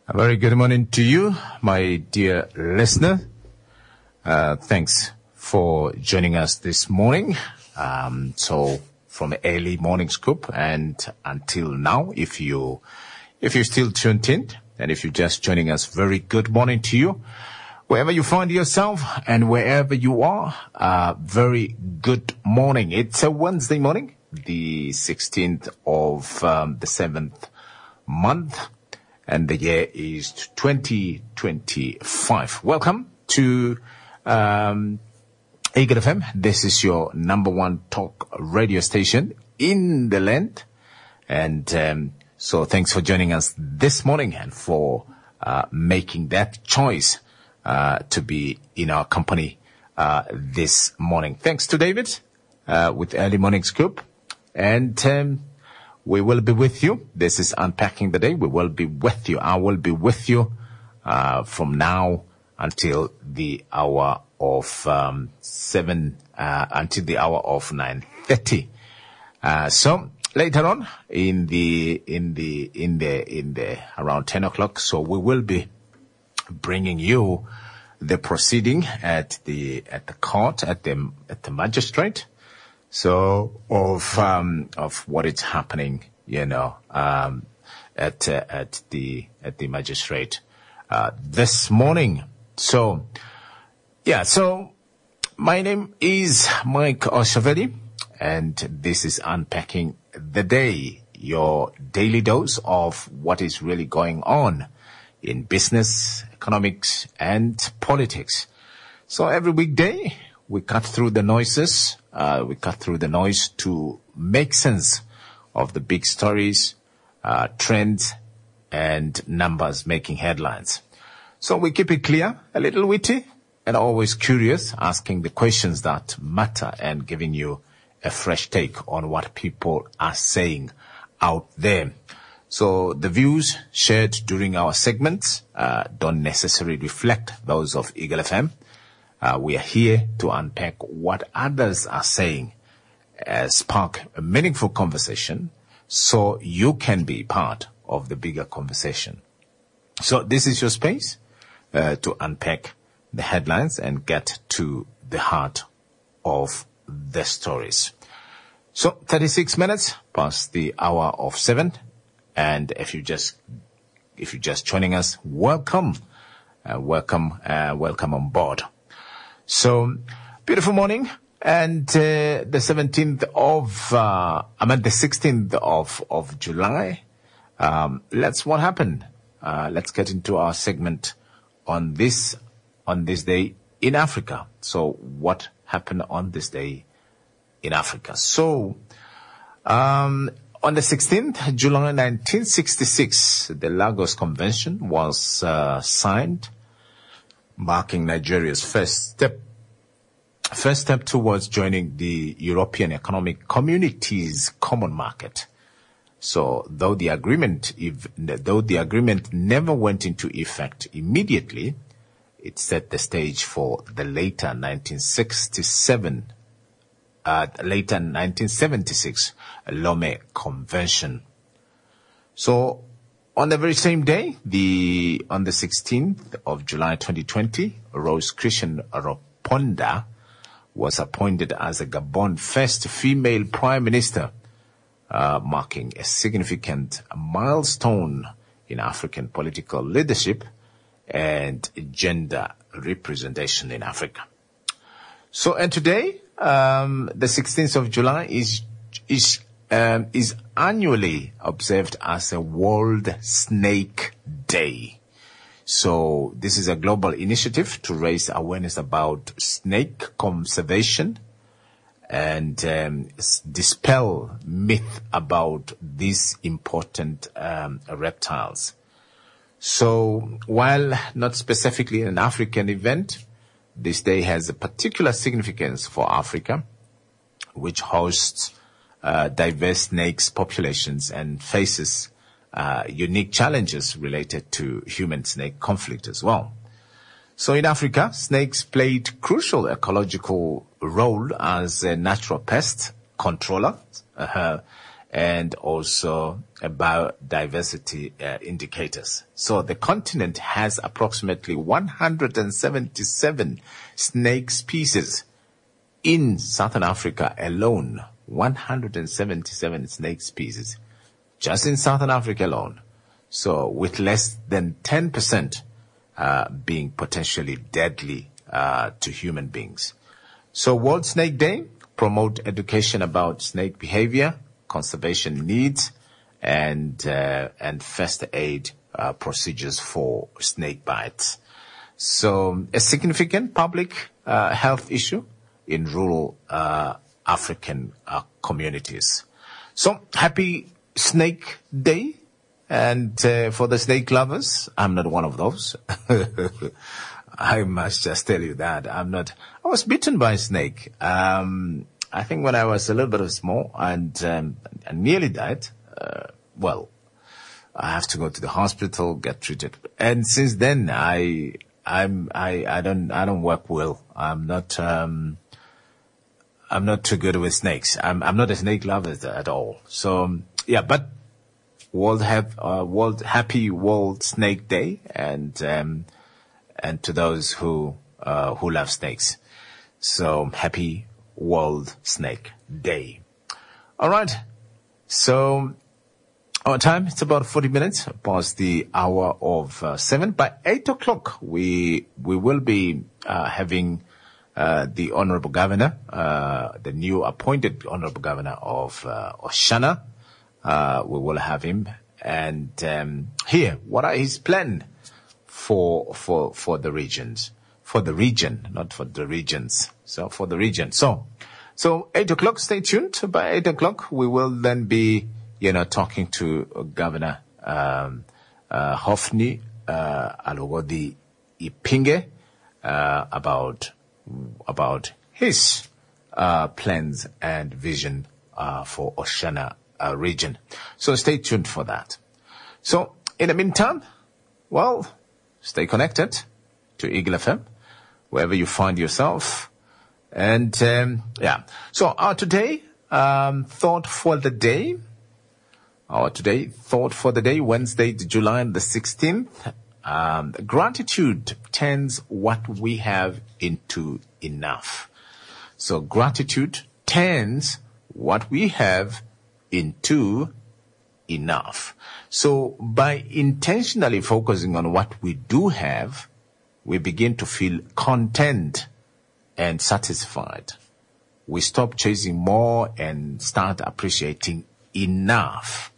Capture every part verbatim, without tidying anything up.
A very good morning to you, my dear listener. Uh, thanks for joining us this morning. Um, so from early morning scoop and until now, if you, if you're still tuned in and if you're just joining us, very good morning to you. Wherever you find yourself and wherever you are, uh, very good morning. It's a Wednesday morning, the sixteenth of um, the seventh month. And the year is twenty twenty-five. Welcome to um, Eagle F M. This is your number one talk radio station in the land. And um, so thanks for joining us this morning and for uh, making that choice uh, to be in our company uh, this morning. Thanks to David uh, with Early Morning Scoop. And Um, we will be with you. This is Unpacking the Day. We will be with you. I will be with you uh, from now until the hour of um, seven, uh, until the hour of nine thirty. Uh, so later on in the in the in the in the around ten o'clock. So we will be bringing you the proceeding at the at the court at the at the magistrate. So of um, of what is happening, you know, um, at uh, at the at the magistrate uh, this morning. So, yeah. So, my name is Mike Oshavedi, and this is Unpacking the Day, your daily dose of what is really going on in business, economics, and politics. So every weekday we cut through the noises. Uh, we cut through the noise to make sense of the big stories, uh, trends, and numbers making headlines. So we keep it clear, a little witty, and always curious, asking the questions that matter and giving you a fresh take on what people are saying out there. So the views shared during our segments uh, don't necessarily reflect those of Eagle F M. Uh, we are here to unpack what others are saying, uh, spark a meaningful conversation so you can be part of the bigger conversation. So this is your space uh, to unpack the headlines and get to the heart of the stories. So thirty-six minutes past the hour of seven. And if you just, if you're just joining us, welcome, uh, welcome, uh, welcome on board. So, beautiful morning, and uh, the seventeenth of, uh, I mean the sixteenth of of July. Um, let's what happened. Uh, let's get into our segment on this on this day in Africa. So, what happened on this day in Africa? So, um, on the sixteenth of July, nineteen sixty-six, the Lagos Convention was uh, signed, marking Nigeria's first step, first step towards joining the European Economic Community's common market. So, though the agreement, if, though the agreement never went into effect immediately, it set the stage for the later nineteen sixty-seven, uh, later nineteen seventy-six Lome Convention. So, on the very same day, the on the sixteenth of July twenty twenty, Rose Christian Raponda was appointed as the Gabon first female prime minister, uh, marking a significant milestone in African political leadership and gender representation in Africa. So, and today, um, the sixteenth of July is is Um, is annually observed as a World Snake Day. So this is a global initiative to raise awareness about snake conservation and um, dispel myth about these important um, reptiles. So while not specifically an African event, this day has a particular significance for Africa, which hosts Uh, diverse snakes populations and faces uh, unique challenges related to human-snake conflict as well. So in Africa, snakes played crucial ecological role as a natural pest controller uh, and also uh, biodiversity uh, indicators. So the continent has approximately one hundred seventy-seven snake species in Southern Africa alone. one hundred seventy-seven snake species just in Southern Africa alone. So with less than ten percent uh, being potentially deadly uh, to human beings. So World Snake Day, promote education about snake behavior, conservation needs, and uh, and first aid uh, procedures for snake bites. So a significant public uh, health issue in rural uh, African uh, communities. So happy Snake Day. And uh, for the snake lovers, I'm not one of those. I must just tell you that I'm not. I was bitten by a snake. Um, I think when I was a little bit small, and um, I nearly died. Uh, well, I have to go to the hospital, get treated, and since then, I, I'm, I, I don't, I don't work well. I'm not, um, I'm not too good with snakes. I'm, I'm not a snake lover at all. So yeah, but. World have uh, World Happy World Snake Day, and um, and to those who uh, who love snakes, so happy World Snake Day. All right, so our time, it's about forty minutes past the hour of uh, seven. By eight o'clock, we we will be uh, having uh, the Honorable Governor, uh, the new appointed Honorable Governor of uh, Oshana. Uh, we will have him and um, hear what are his plan for for for the regions, for the region, not for the regions. So for the region. So so eight o'clock. Stay tuned. By eight o'clock, we will then be you know talking to Governor um, uh, Hofni uh, Alogodi Ipinge uh, about about his uh, plans and vision uh, for Oshana Uh, region. So stay tuned for that. So in the meantime, well, stay connected to Eagle F M, wherever you find yourself. And um, yeah, so our today um, thought for the day, our today thought for the day, Wednesday, July the sixteenth, um, gratitude turns what we have into enough. So gratitude turns what we have into enough. So by intentionally focusing on what we do have, we begin to feel content and satisfied. We stop chasing more and start appreciating enough.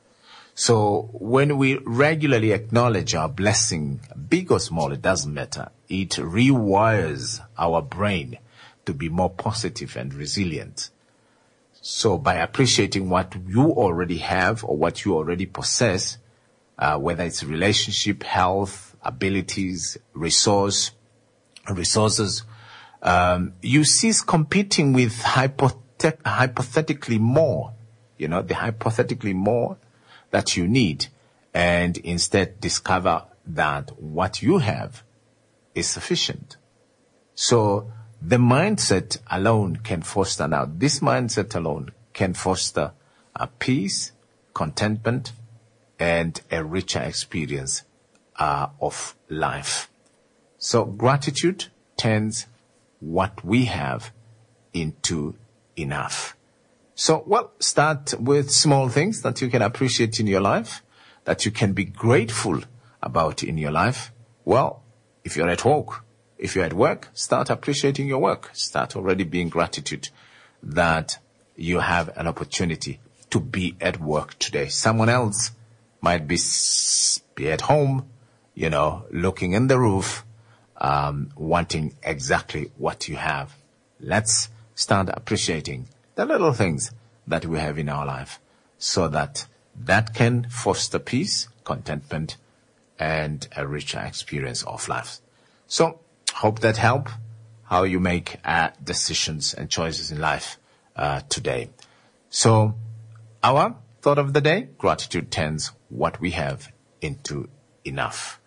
So when we regularly acknowledge our blessing, big or small, it doesn't matter. It rewires our brain to be more positive and resilient. So by appreciating what you already have or what you already possess, uh, whether it's relationship, health, abilities, resource, resources, um, you cease competing with hypothet- hypothetically more, you know, the hypothetically more that you need, and instead discover that what you have is sufficient. So the mindset alone can foster, now this mindset alone can foster a peace, contentment, and a richer experience uh, of life. So gratitude turns what we have into enough. So, well, start with small things that you can appreciate in your life, that you can be grateful about in your life. Well, if you're at work, If you're at work, start appreciating your work. Start already being gratitude that you have an opportunity to be at work today. Someone else might be, be at home, you know, looking in the roof, um, wanting exactly what you have. Let's start appreciating the little things that we have in our life so that that can foster peace, contentment, and a richer experience of life. So, hope that help how you make uh, decisions and choices in life uh, today. So, our thought of the day, gratitude turns what we have into enough.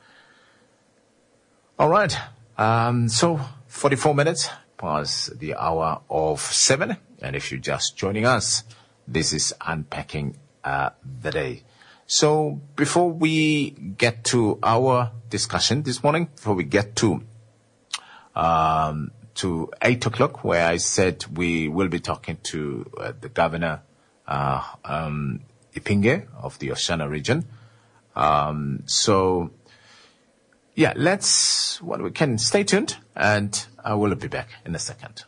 All right. Um, so, forty-four minutes past the hour of seven. And if you're just joining us, this is Unpacking uh, the Day. So before we get to our discussion this morning, before we get to um, to eight o'clock, where I said we will be talking to uh, the governor, uh, um, Ipinge of the Oshana region. Um, so, yeah, let's, well, we can stay tuned, and I will be back in a second.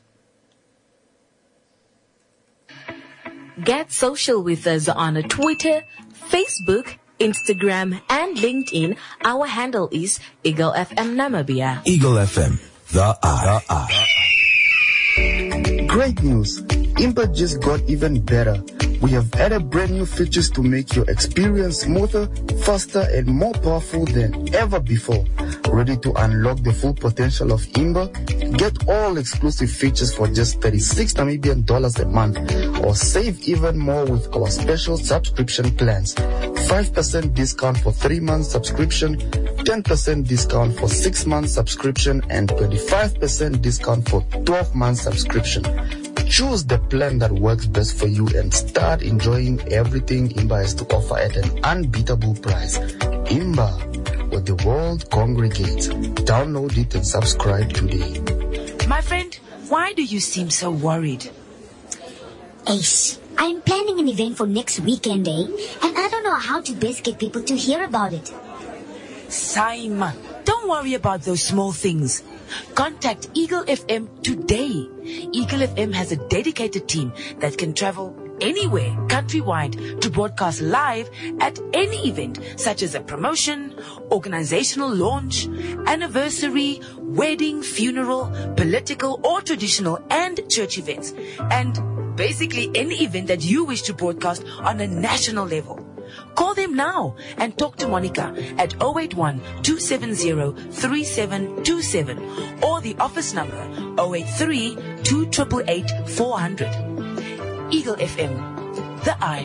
Get social with us on Twitter, Facebook, Instagram, and LinkedIn. Our handle is Eagle F M Namibia. Eagle F M, the eye. The eye. Great news! Imba just got even better. We have added brand new features to make your experience smoother, faster, and more powerful than ever before. Ready to unlock the full potential of Imba? Get all exclusive features for just thirty-six Namibian dollars a month, or save even more with our special subscription plans. five percent discount for three months subscription, ten percent discount for six months subscription, and twenty-five percent discount for twelve months subscription. Choose the plan that works best for you and start enjoying everything Imba has to offer at an unbeatable price. Imba, where the world congregates. Download it and subscribe today. My friend, why do you seem so worried? Ace, I'm planning an event for next weekend, eh? And I don't know how to best get people to hear about it. Simon, don't worry about those small things. Contact Eagle F M today. Eagle F M has a dedicated team that can travel anywhere countrywide to broadcast live at any event, such as a promotion, organizational launch, anniversary, wedding, funeral, political or traditional and church events, and basically any event that you wish to broadcast on a national level. Call them now and talk to Monica at zero eight one, two seven zero, three seven two seven or the office number zero eight three, two eight eight, four zero zero. Eagle F M, the eye.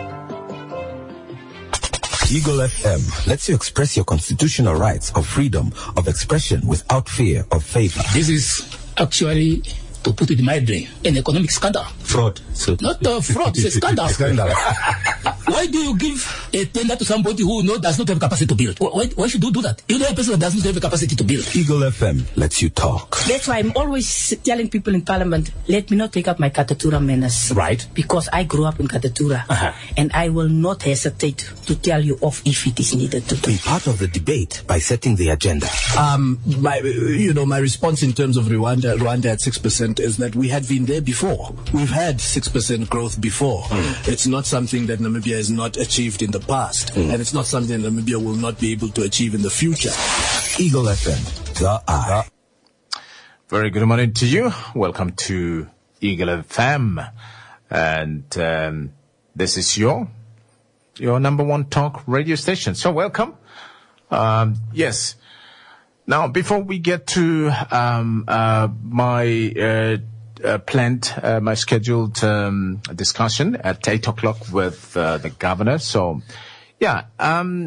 Eagle F M lets you express your constitutional rights of freedom of expression without fear of favor. This is actually, to put it mildly, an economic scandal. Fraud. So Not uh, fraud, it's a scandal. Scandal. Why do you give a tender to somebody who know does not have capacity to build? Why, why should you do that? You know a person that does not have a capacity to build. Eagle F M lets you talk. That's why I'm always telling people in Parliament, let me not take up my Katatura menace. Right. Because I grew up in Katatura. Uh-huh. And I will not hesitate to tell you off if it is needed to do. Be part of the debate by setting the agenda. Um, my, you know, my response in terms of Rwanda, Rwanda at six percent is that we had been there before. We've had six percent growth before. Mm. It's not something that Namibia has not achieved in the past. Mm. And it's not something Namibia will not be able to achieve in the future. Eagle F M, the eye. Very good morning to you. Welcome to Eagle F M. And um, this is your your number one talk radio station. So welcome. Um, yes. Now, before we get to um, uh, my uh, uh, planned, uh, my scheduled um, discussion at eight o'clock with uh, the governor. So, yeah, um,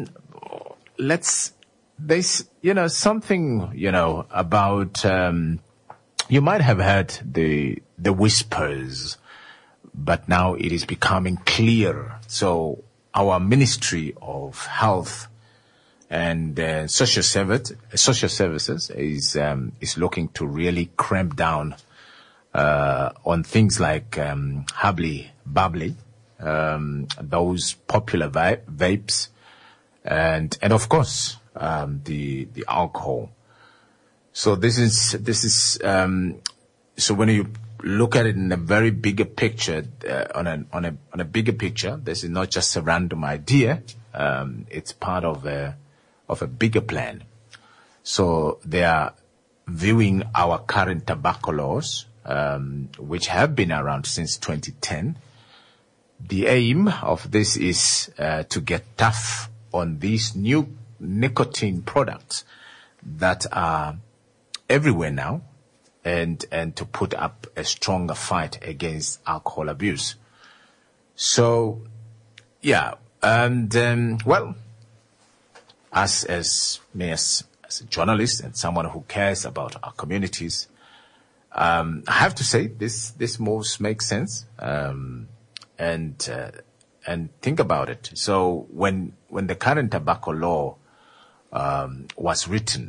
let's, there's, you know, something, you know, about, um, you might have heard the, the whispers, but now it is becoming clearer. So our Ministry of Health and uh, social service, social services is um, is looking to really cramp down uh, on things like um, hubbly bubbly, um, those popular va- vapes, and and of course um, the the alcohol. So this is this is um, so when you look at it in a very bigger picture, uh, on a on a on a bigger picture, this is not just a random idea. Um, it's part of a of a bigger plan. So they are viewing our current tobacco laws, um, which have been around since twenty ten. The aim of this is uh, to get tough on these new nicotine products that are everywhere now, and and to put up a stronger fight against alcohol abuse. So, yeah, and um, well, Us as me as, as a journalist and someone who cares about our communities, um, I have to say this this moves make sense. Um, and uh, and think about it. So when when the current tobacco law um, was written,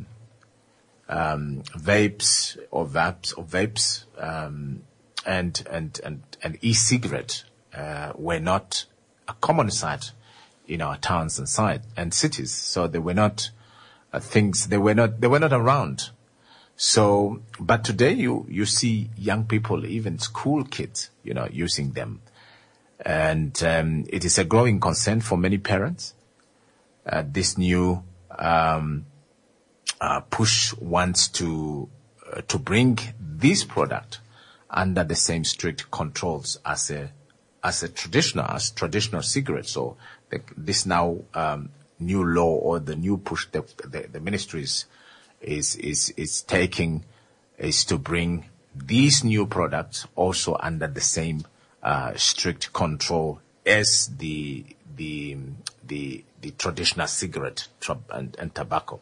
um, vapes or vapes or vapes um, and and and and e-cigarette uh, were not a common sight in our towns and side and cities. So they were not uh, things. They were not. They were not around. So, but today you you see young people, even school kids, you know, using them, and um, it is a growing concern for many parents. Uh, this new um, uh, push wants to uh, to bring this product under the same strict controls as a as a traditional as traditional cigarette. So the, this now um, new law or the new push the the, the ministries is is is taking is to bring these new products also under the same uh, strict control as the the the the traditional cigarette and, and tobacco.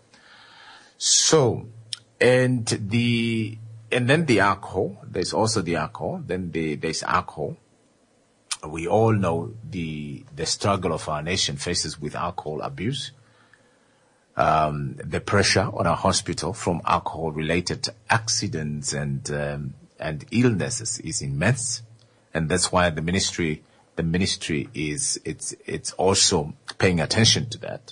So and the and then the alcohol. There's also the alcohol. Then the, there's alcohol. We all know the the struggle of our nation faces with alcohol abuse. Um, the pressure on our hospital from alcohol-related accidents and um, and illnesses is immense, and that's why the ministry the ministry is it's it's also paying attention to that.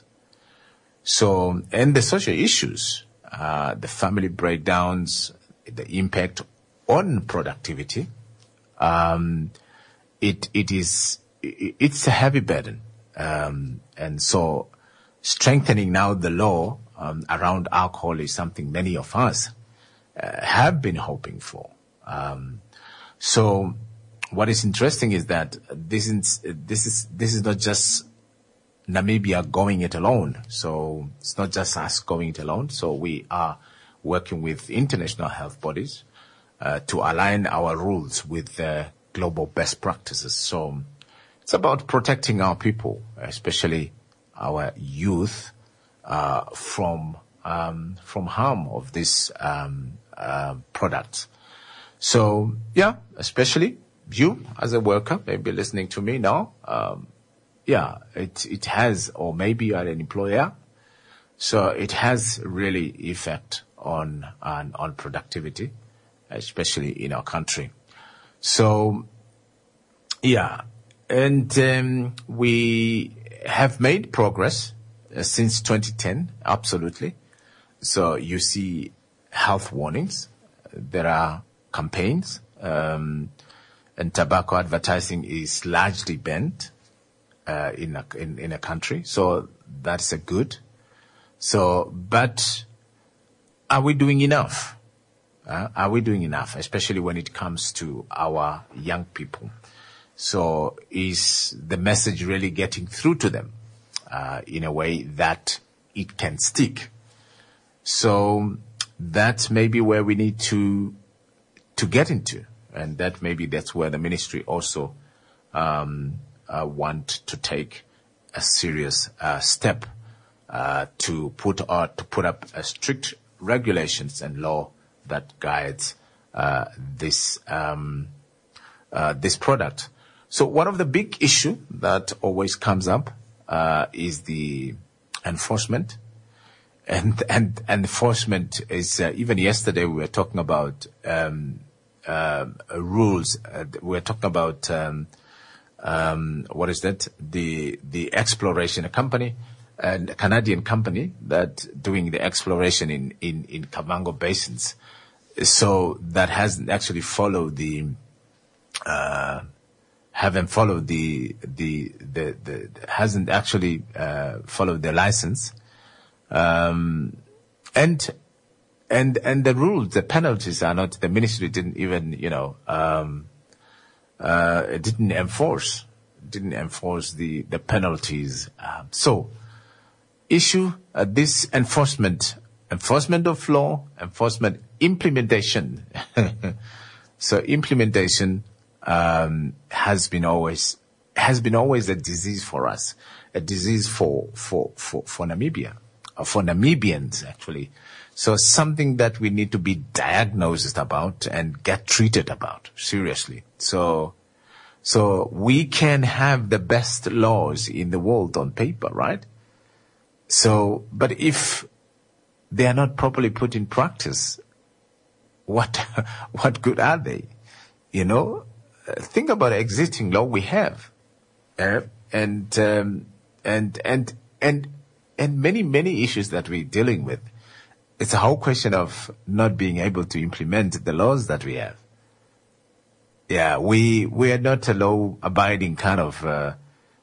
So, and the social issues, uh, the family breakdowns, the impact on productivity, um, it it is it, it's a heavy burden, um, and so. Strengthening now the law um, around alcohol is something many of us uh, have been hoping for. Um, so, what is interesting is that this is this is this is not just Namibia going it alone. So it's not just us going it alone. So we are working with international health bodies uh, to align our rules with uh, global best practices. So it's about protecting our people, especially our youth, uh, from, um, from harm of this, um, uh, product. So, yeah, especially you as a worker, maybe listening to me now, um, yeah, it, it has, or maybe you are an employer. So it has really effect on, on, on productivity, especially in our country. So, yeah, and, um, we, have made progress uh, since twenty ten, absolutely. So you see health warnings, there are campaigns, um, and tobacco advertising is largely banned uh, in a in, in a country. So that's a good. So, but are we doing enough? Uh, are we doing enough, especially when it comes to our young people? So is the message really getting through to them uh, in a way that it can stick? So that's maybe where we need to to get into, and that maybe that's where the ministry also um, uh, want to take a serious uh, step uh, to put uh, to put up a strict regulations and law that guides uh, this um, uh, this product. So one of the big issue that always comes up uh, is the enforcement, and and, and enforcement is uh, even yesterday we were talking about um, uh, rules. Uh, we were talking about um, um, what is that? The the exploration, a company, and a Canadian company that doing the exploration in in in Kavango basins. So that hasn't actually followed the. Uh, haven't followed the, the, the, the, hasn't actually, uh, followed the license. Um, and, and, and the rules, the penalties are not, the ministry didn't even, you know, um, uh, it didn't enforce, didn't enforce the, the penalties. Um, so, issue, uh, this enforcement, enforcement of law, enforcement implementation. So implementation, Um, has been always, has been always a disease for us, a disease for, for, for, for Namibia, uh, for Namibians actually. So something that we need to be diagnosed about and get treated about seriously. So, So we can have the best laws in the world on paper, right? So, but if they are not properly put in practice, what, what good are they? You know, think about the existing law we have, uh, and, um, and, and, and, and many, many issues that we're dealing with. It's a whole question of not being able to implement the laws that we have. Yeah, we, we are not a law-abiding kind of, uh,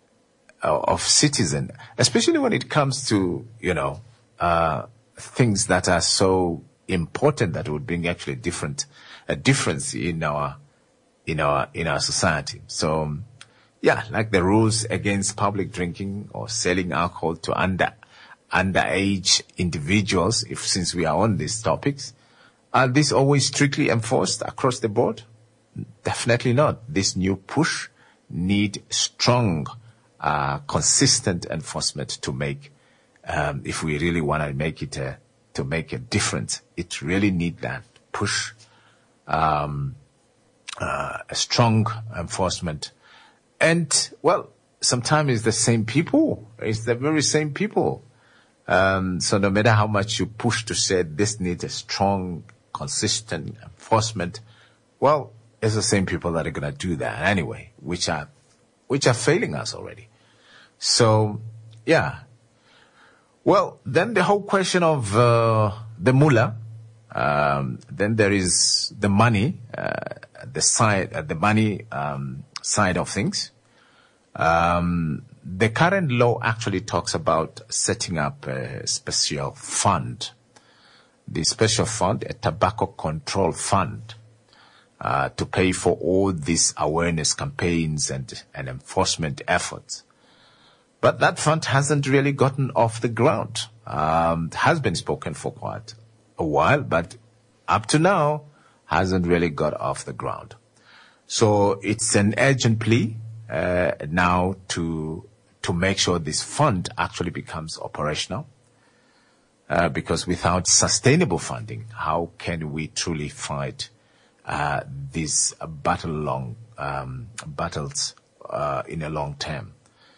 of citizen, especially when it comes to, you know, uh, things that are so important that would bring actually different, a difference in our, in our, in our society. So, yeah, like the rules against public drinking or selling alcohol to under, underage individuals, if, since we are on these topics, are these always strictly enforced across the board? Definitely not. This new push need strong, uh, consistent enforcement to make, um, if we really want to make it a, to make a difference, it really need that push, um, uh, a strong enforcement. And, well, sometimes it's the same people. It's the very same people. Um, so no matter how much you push to say this needs a strong, consistent enforcement, well, it's the same people that are going to do that anyway, which are, which are failing us already. So, yeah. Well, then the whole question of, uh, the mullah, um, then there is the money, uh, the side, uh, the money, um, side of things. Um, the current law actually talks about setting up a special fund. The special fund, a tobacco control fund, uh, to pay for all these awareness campaigns and, and enforcement efforts. But that fund hasn't really gotten off the ground. Um, it has been spoken for quite a while, but up to now hasn't really got off the ground. So it's an urgent plea, uh, now to, to make sure this fund actually becomes operational. Uh, because without sustainable funding, how can we truly fight, uh, these battle long, um, battles, uh, in a long term?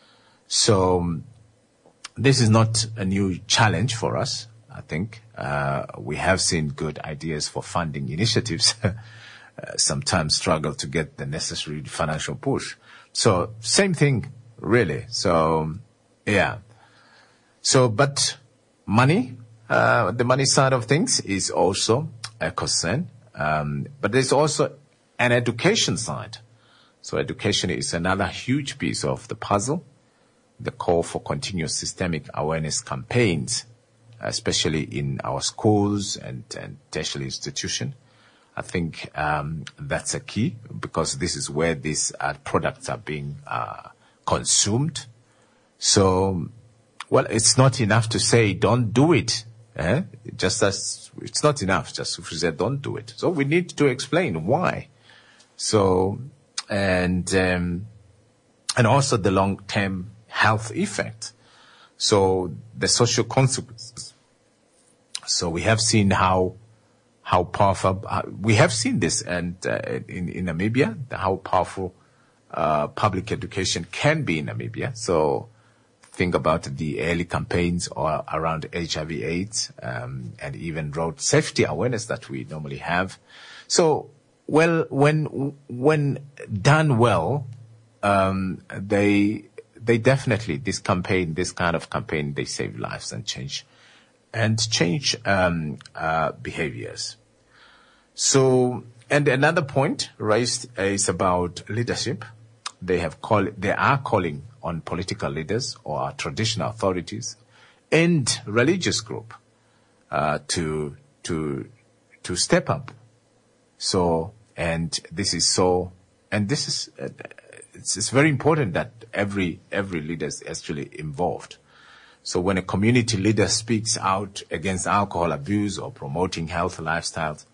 So this is not a new challenge for us, I think. Uh, we have seen good ideas for funding initiatives, uh, sometimes struggle to get the necessary financial push. So same thing, really. So, yeah. So, but money, uh, the money side of things is also a concern. Um, but there's also an education side. So education is another huge piece of the puzzle. The call for continuous systemic awareness campaigns, especially in our schools and, and tertiary institutions. I think um, that's a key, because this is where these uh, products are being uh, consumed. So, well, it's not enough to say don't do it. Eh? Just as it's not enough just to say don't do it. So we need to explain why. So, and um, and also the long-term health effect. So the social consequences. So we have seen how how powerful uh, we have seen this, and uh, in in Namibia, how powerful uh, public education can be in Namibia. So think about the early campaigns or around H I V/AIDS, um, and even road safety awareness that we normally have. So, well, when when done well, um, they they definitely this campaign, this kind of campaign, they save lives and change and change um, uh, behaviors. So, and another point raised is about leadership. They have call they are calling on political leaders or traditional authorities and religious group uh, to to to step up. So, and this is so, and this is uh, it's, it's very important that every every leader is actually involved. So when a community leader speaks out against alcohol abuse or promoting healthy lifestyles,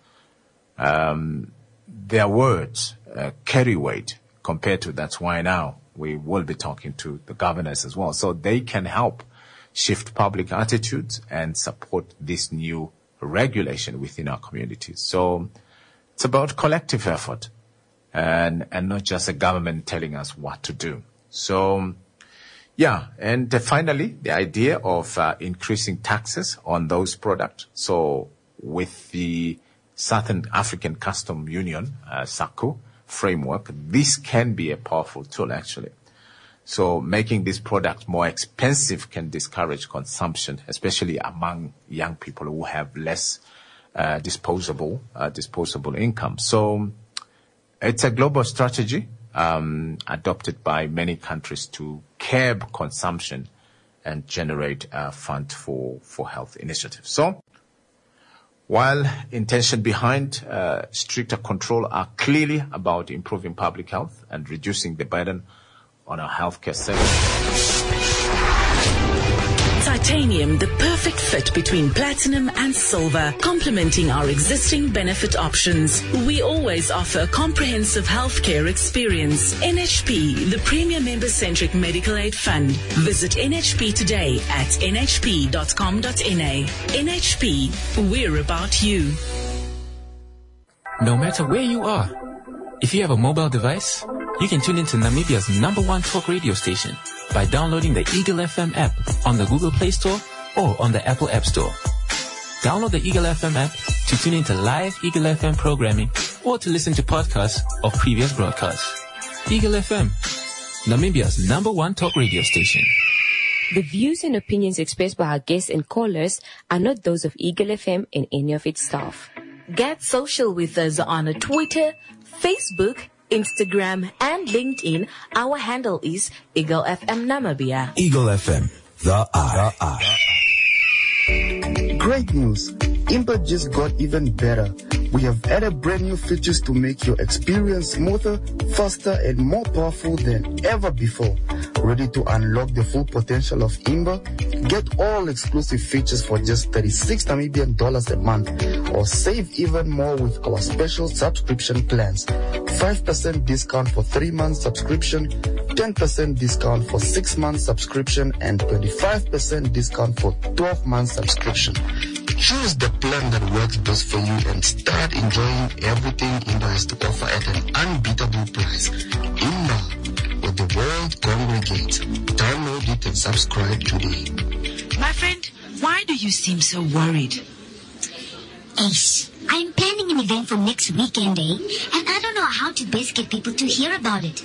um, their words uh, carry weight compared to that's why now we will be talking to the governors as well. So they can help shift public attitudes and support this new regulation within our communities. So it's about collective effort. and, and not just a government telling us what to do. So, yeah, and uh, finally, the idea of uh, increasing taxes on those products. So with the Southern African Custom Union, uh, SACU framework, this can be a powerful tool actually. So making this product more expensive can discourage consumption, especially among young people who have less uh, disposable uh, disposable income. So it's a global strategy um, adopted by many countries to curb consumption and generate a fund for, for health initiatives. So while intention behind uh, stricter control are clearly about improving public health and reducing the burden on our healthcare service. Titanium, the perfect fit between platinum and silver, complementing our existing benefit options. We always offer comprehensive healthcare experience. N H P, the premier member-centric medical aid fund. Visit N H P today at n h p dot com dot n a. N H P, we're about you. No matter where you are, if you have a mobile device, you can tune into Namibia's number one talk radio station by downloading the Eagle F M app on the Google Play Store or on the Apple App Store. Download the Eagle F M app to tune into live Eagle F M programming or to listen to podcasts of previous broadcasts. Eagle F M, Namibia's number one talk radio station. The views and opinions expressed by our guests and callers are not those of Eagle F M and any of its staff. Get social with us on Twitter, Facebook, Instagram, and LinkedIn. Our handle is Eagle F M Namibia. Eagle F M, the eye. The eye. Great news! Impa just got even better. We have added brand new features to make your experience smoother, faster, and more powerful than ever before. Ready to unlock the full potential of Imba? Get all exclusive features for just thirty-six Namibian dollars a month, or save even more with our special subscription plans. five percent discount for three months subscription, ten percent discount for six months subscription, and twenty-five percent discount for twelve months subscription. Choose the plan that works best for you and start enjoying everything Imba has to offer at an unbeatable price. Imba, where the world congregates. Download it and subscribe today. My friend, why do you seem so worried? Ace, I'm planning an event for next weekend, eh? And I don't know how to best get people to hear about it.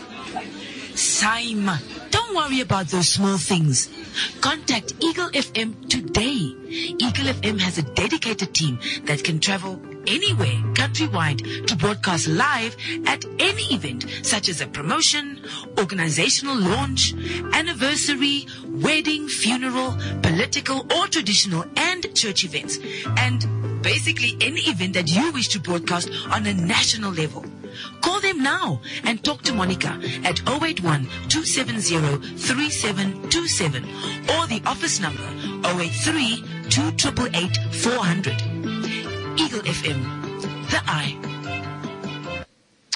Saima, don't worry about those small things. Contact Eagle F M today. Eagle F M has a dedicated team that can travel anywhere countrywide to broadcast live at any event, such as a promotion, organizational launch, anniversary, wedding, funeral, political or traditional, and church events. And basically any event that you wish to broadcast on a national level. Call them now and talk to Monica at zero eight one, two seven zero, three seven two seven or the office number zero eight three, two eight eight, eight, four zero zero. Eagle F M, the eye.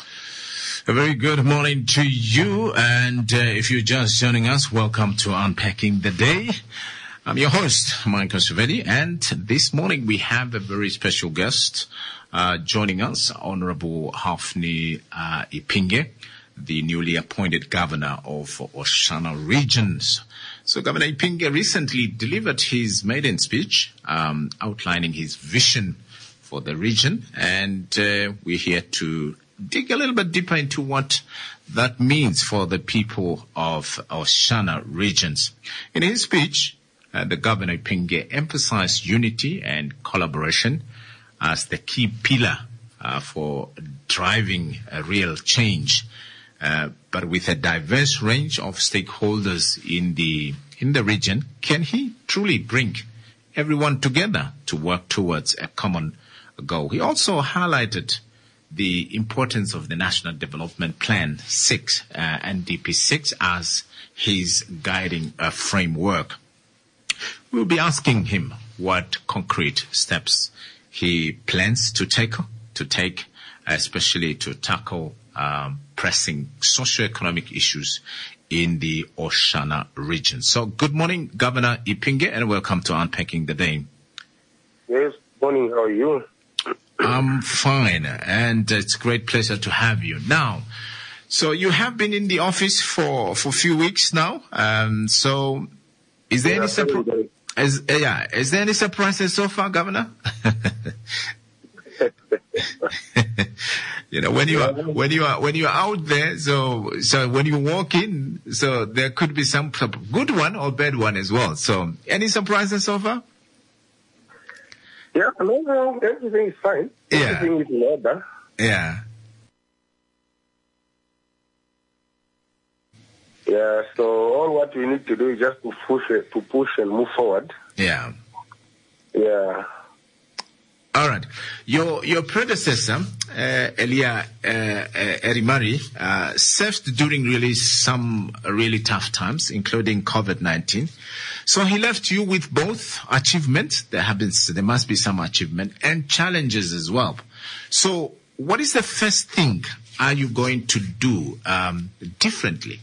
A very good morning to you, and uh, if you're just joining us, welcome to Unpacking the Day. I'm your host, Michael Savedi, and this morning we have a very special guest uh, joining us, Honorable Hafni uh, Ipinge, the newly appointed governor of Oshana Regions. So Governor Ipinge recently delivered his maiden speech um, outlining his vision for the region, and uh, we're here to dig a little bit deeper into what that means for the people of Oshana Regions. In his speech, Uh, the Governor Ipinge emphasized unity and collaboration as the key pillar uh, for driving a real change, uh, but with a diverse range of stakeholders in the in the region. Can he truly bring everyone together to work towards a common goal? He also highlighted the importance of the National Development Plan six, uh, N D P six, as his guiding uh, framework. We'll be asking him what concrete steps he plans to take, to take, especially to tackle um, pressing socioeconomic issues in the Oshana region. So, good morning, Governor Ipinge, and welcome to Unpacking the Day. Yes, morning. How are you? I'm fine, and it's a great pleasure to have you. Now, so you have been in the office for, for a few weeks now. Um, so is there yeah, any surprise? Is, uh, yeah, is there any surprises so far, Governor? You know, when you are when you are when you are out there, so so when you walk in, so there could be some good one or bad one as well. So, any surprises so far? Yeah, no, no, everything is fine. Yeah. Everything is in order. Yeah. Yeah. So all what we need to do is just to push it, to push and move forward. Yeah. Yeah. All right. Your your predecessor, uh, Elia uh, uh, Erimari, uh, served during really some really tough times, including COVID nineteen. So he left you with both achievements. There have been, there must be some achievement and challenges as well. So what is the first thing are you going to do um, differently?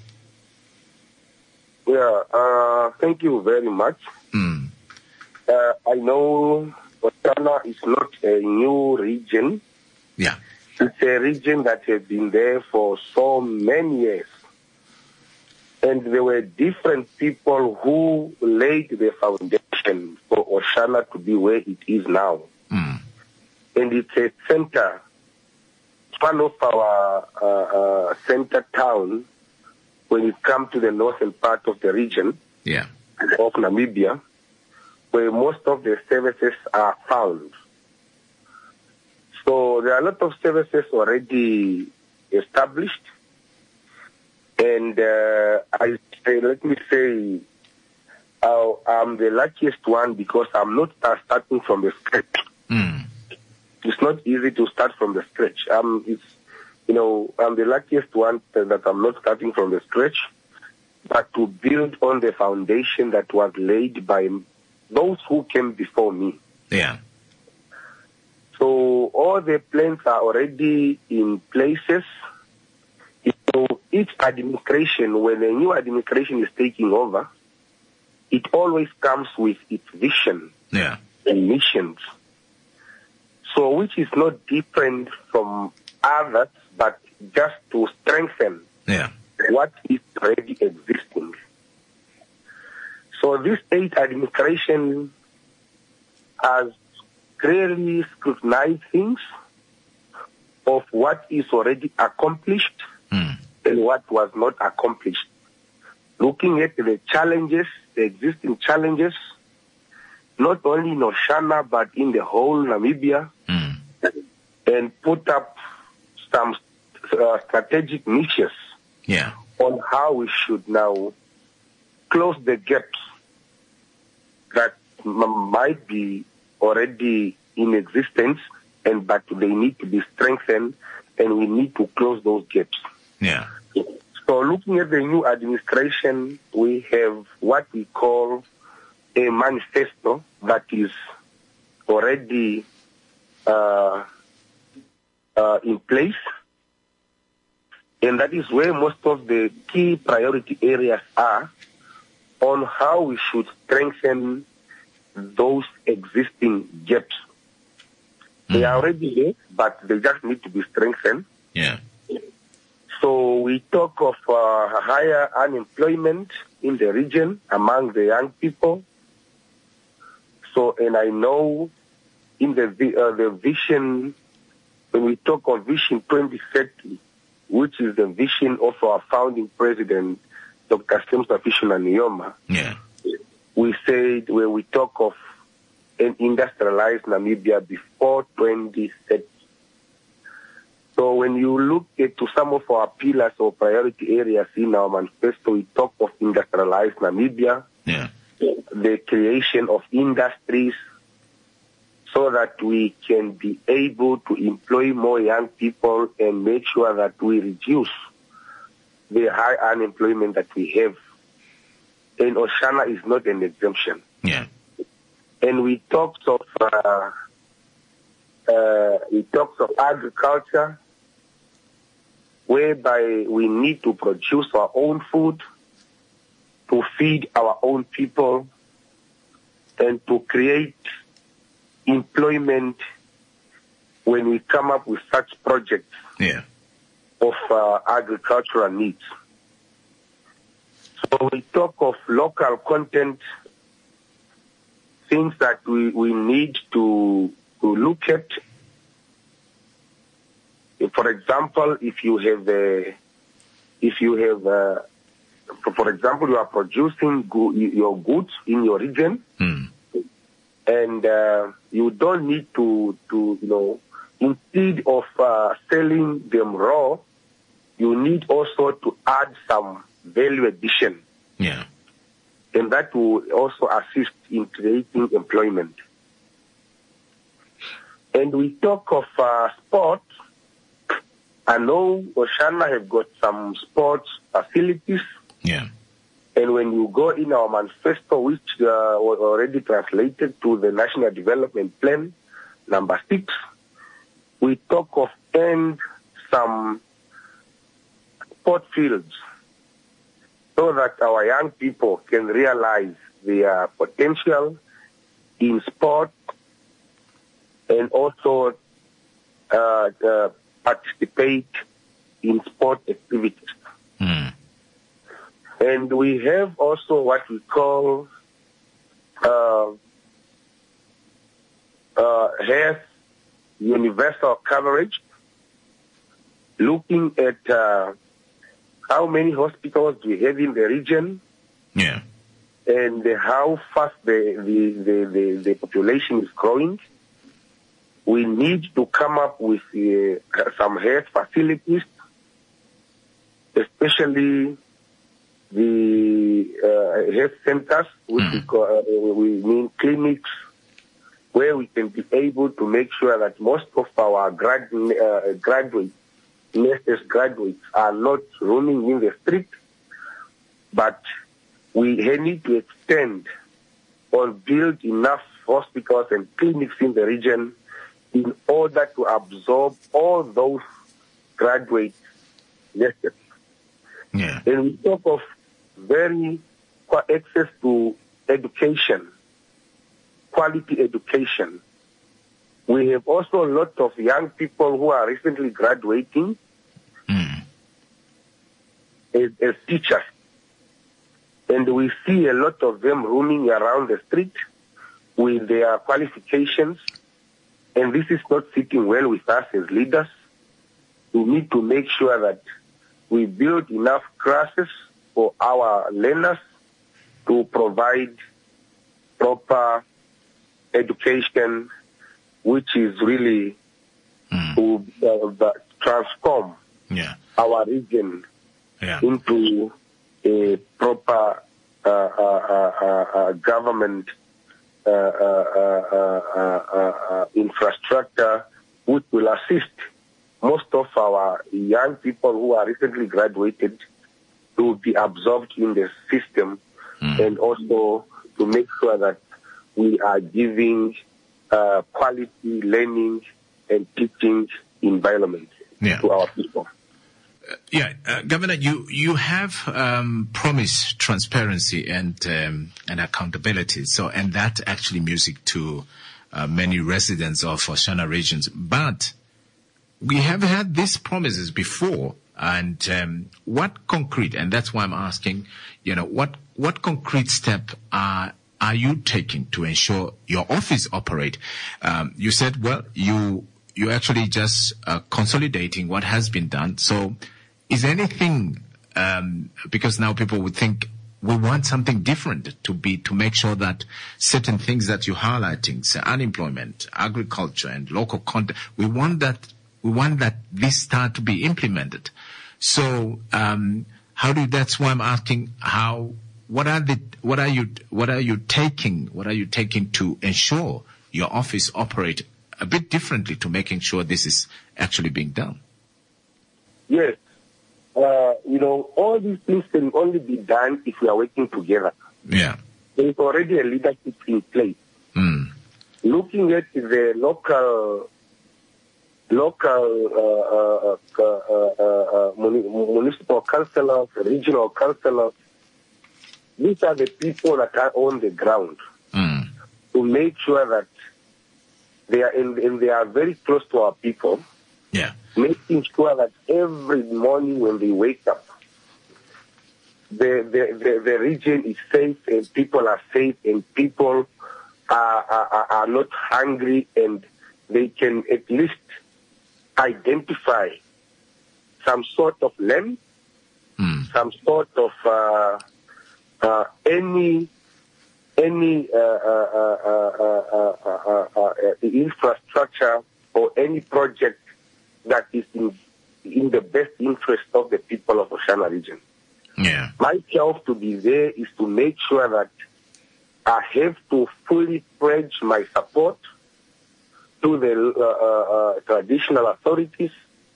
Yeah. Uh, thank you very much. Mm. Uh, I know Botswana is not a new region. Yeah. It's a region that has been there for so many years. And there were different people who laid the foundation for Oshana to be where it is now. Mm. And it's a center, one of our uh, uh, center towns when it comes to the northern part of the region yeah. of Namibia, where most of the services are found. So there are a lot of services already established. And uh, I say, let me say, uh, I'm the luckiest one because I'm not uh, starting from the scratch. Mm. It's not easy to start from the scratch. Um, it's, you know, I'm the luckiest one that I'm not starting from the scratch, but to build on the foundation that was laid by those who came before me. Yeah. So all the plans are already in places. So each administration, when a new administration is taking over, it always comes with its vision yeah. and missions. So which is not different from others, but just to strengthen yeah. what is already existing. So this eighth administration has clearly scrutinized things of what is already accomplished mm. and what was not accomplished. Looking at the challenges, the existing challenges, not only in Oshana but in the whole Namibia, mm. and put up some uh, strategic niches yeah. on how we should now close the gaps that m- might be already in existence, and but they need to be strengthened, and we need to close those gaps. Yeah. So looking at the new administration, we have what we call a manifesto that is already uh, uh, in place, and that is where most of the key priority areas are on how we should strengthen those existing gaps. Mm. They are already there, but they just need to be strengthened. Yeah. So we talk of uh, higher unemployment in the region among the young people. So, and I know in the uh, the vision, when we talk of Vision twenty thirty, which is the vision of our founding president, Doctor Semsa Fishuna Nyoma, yeah. we said when we talk of an industrialized Namibia before twenty thirty. So when you look at to some of our pillars or priority areas in our manifesto, we talk of industrialized Namibia, yeah. the creation of industries so that we can be able to employ more young people and make sure that we reduce the high unemployment that we have. And Oshana is not an exemption. Yeah. And we talked of uh, uh, we talked of agriculture, whereby we need to produce our own food, to feed our own people, and to create employment when we come up with such projects yeah. of uh, agricultural needs. So we talk of local content, things that we, we need to, to look at. For example, if you have a, if you have a, for example, you are producing go- your goods in your region, mm. and uh, you don't need to, to you know, instead of uh, selling them raw, you need also to add some value addition. Yeah. And that will also assist in creating employment. And we talk of uh, sports. I know Oshana have got some sports facilities. Yeah. And when you go in our manifesto, which uh, was already translated to the National Development Plan, number six, we talk of end some sport fields so that our young people can realize their potential in sport and also uh, uh, participate in sport activities. Mm. And we have also what we call uh, uh, health universal coverage, looking at uh, how many hospitals we have in the region, yeah, and how fast the, the, the, the, the population is growing. We need to come up with uh, some health facilities, especially the uh, health centers, which we, call, uh, we mean clinics, where we can be able to make sure that most of our grad, uh, graduates, nurses graduates, are not roaming in the street, but we need to extend or build enough hospitals and clinics in the region in order to absorb all those graduate nurses. Yeah. And we talk of very access to education, quality education. We have also a lot of young people who are recently graduating mm. as, as teachers. And we see a lot of them roaming around the street with their qualifications. And this is not sitting well with us as leaders. We need to make sure that we build enough classes for our learners to provide proper education, which is really mm. to uh, transform yeah. our region yeah. into a proper uh, uh, uh, uh, government uh, uh, uh, uh, uh, infrastructure, which will assist most of our young people who are recently graduated to be absorbed in the system, mm. and also to make sure that we are giving uh, quality learning and teaching environment yeah. to our people. Uh, yeah, uh, Governor, you you have um, promised transparency and um, and accountability. So, and that actually music to uh, many residents of Oshana regions. But we have had these promises before, and um, what concrete? And that's why I'm asking. You know, what what concrete step are are you taking to ensure your office operate? Um, you said, well, you you actually just uh, consolidating what has been done. So, is anything um, because now people would think we want something different to be to make sure that certain things that you're highlighting, say unemployment, agriculture, and local content, we want that we want that this start to be implemented. So, um, how do? That's why I'm asking how. What are the what are you what are you taking what are you taking to ensure your office operate a bit differently to making sure this is actually being done? Yes, uh, you know, all these things can only be done if we are working together. Yeah, there is already a leadership in place. Mm. Looking at the local local uh, uh, uh, uh, uh, municipal councillors, regional councillors. These are the people that are on the ground mm. to make sure that they are in, and they are very close to our people. Yeah. Making sure that every morning when they wake up, the the, the, the region is safe and people are safe and people are, are, are not hungry, and they can at least identify some sort of land, mm. some sort of uh, uh, any any uh, uh, uh, uh, uh, uh, uh, uh, infrastructure or any project that is in, in the best interest of the people of Oshana region. Yeah. My job to be there is to make sure that I have to fully pledge my support to the uh, uh, traditional authorities,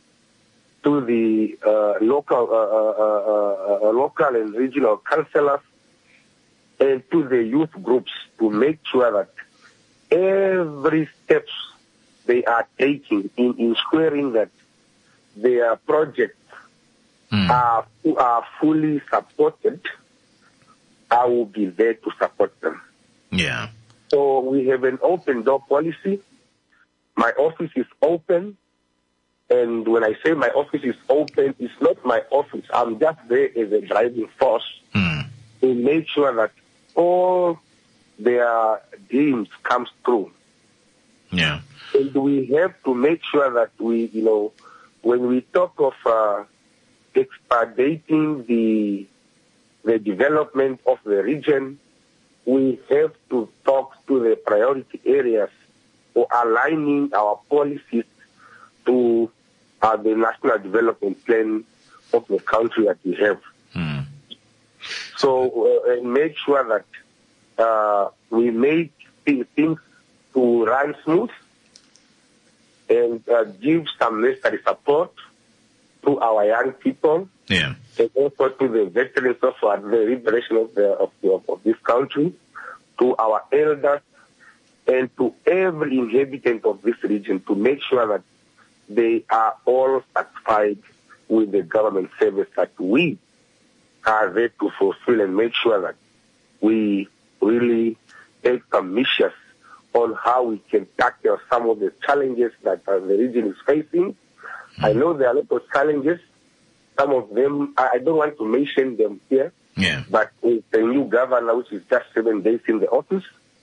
to the uh, local, uh, uh, uh, uh, local and regional councillors, and to the youth groups to make sure that every steps they are taking in ensuring that their projects mm. are, are fully supported. I will be there to support them. Yeah. So we have an open door policy. My office is open. And when I say my office is open, it's not my office. I'm just there as a driving force mm. to make sure that all their dreams comes true. Yeah. And we have to make sure that we, you know, when we talk of uh, expediting the the development of the region, we have to talk to the priority areas for aligning our policies to uh, the national development plan of the country that we have. Mm. So, uh, and make sure that uh, we make things to run smooth and uh, give some necessary support to our young people, yeah, and also to the veterans of uh, the liberation of, the, of, the, of this country, to our elders, and to every inhabitant of this region to make sure that they are all satisfied with the government service that we are there to fulfill, and make sure that we really take some measures on how we can tackle some of the challenges that uh, the region is facing. Mm-hmm. I know there are a lot of challenges. Some of them, I, I don't want to mention them here, yeah. but with the new governor, which is just seven days in the office,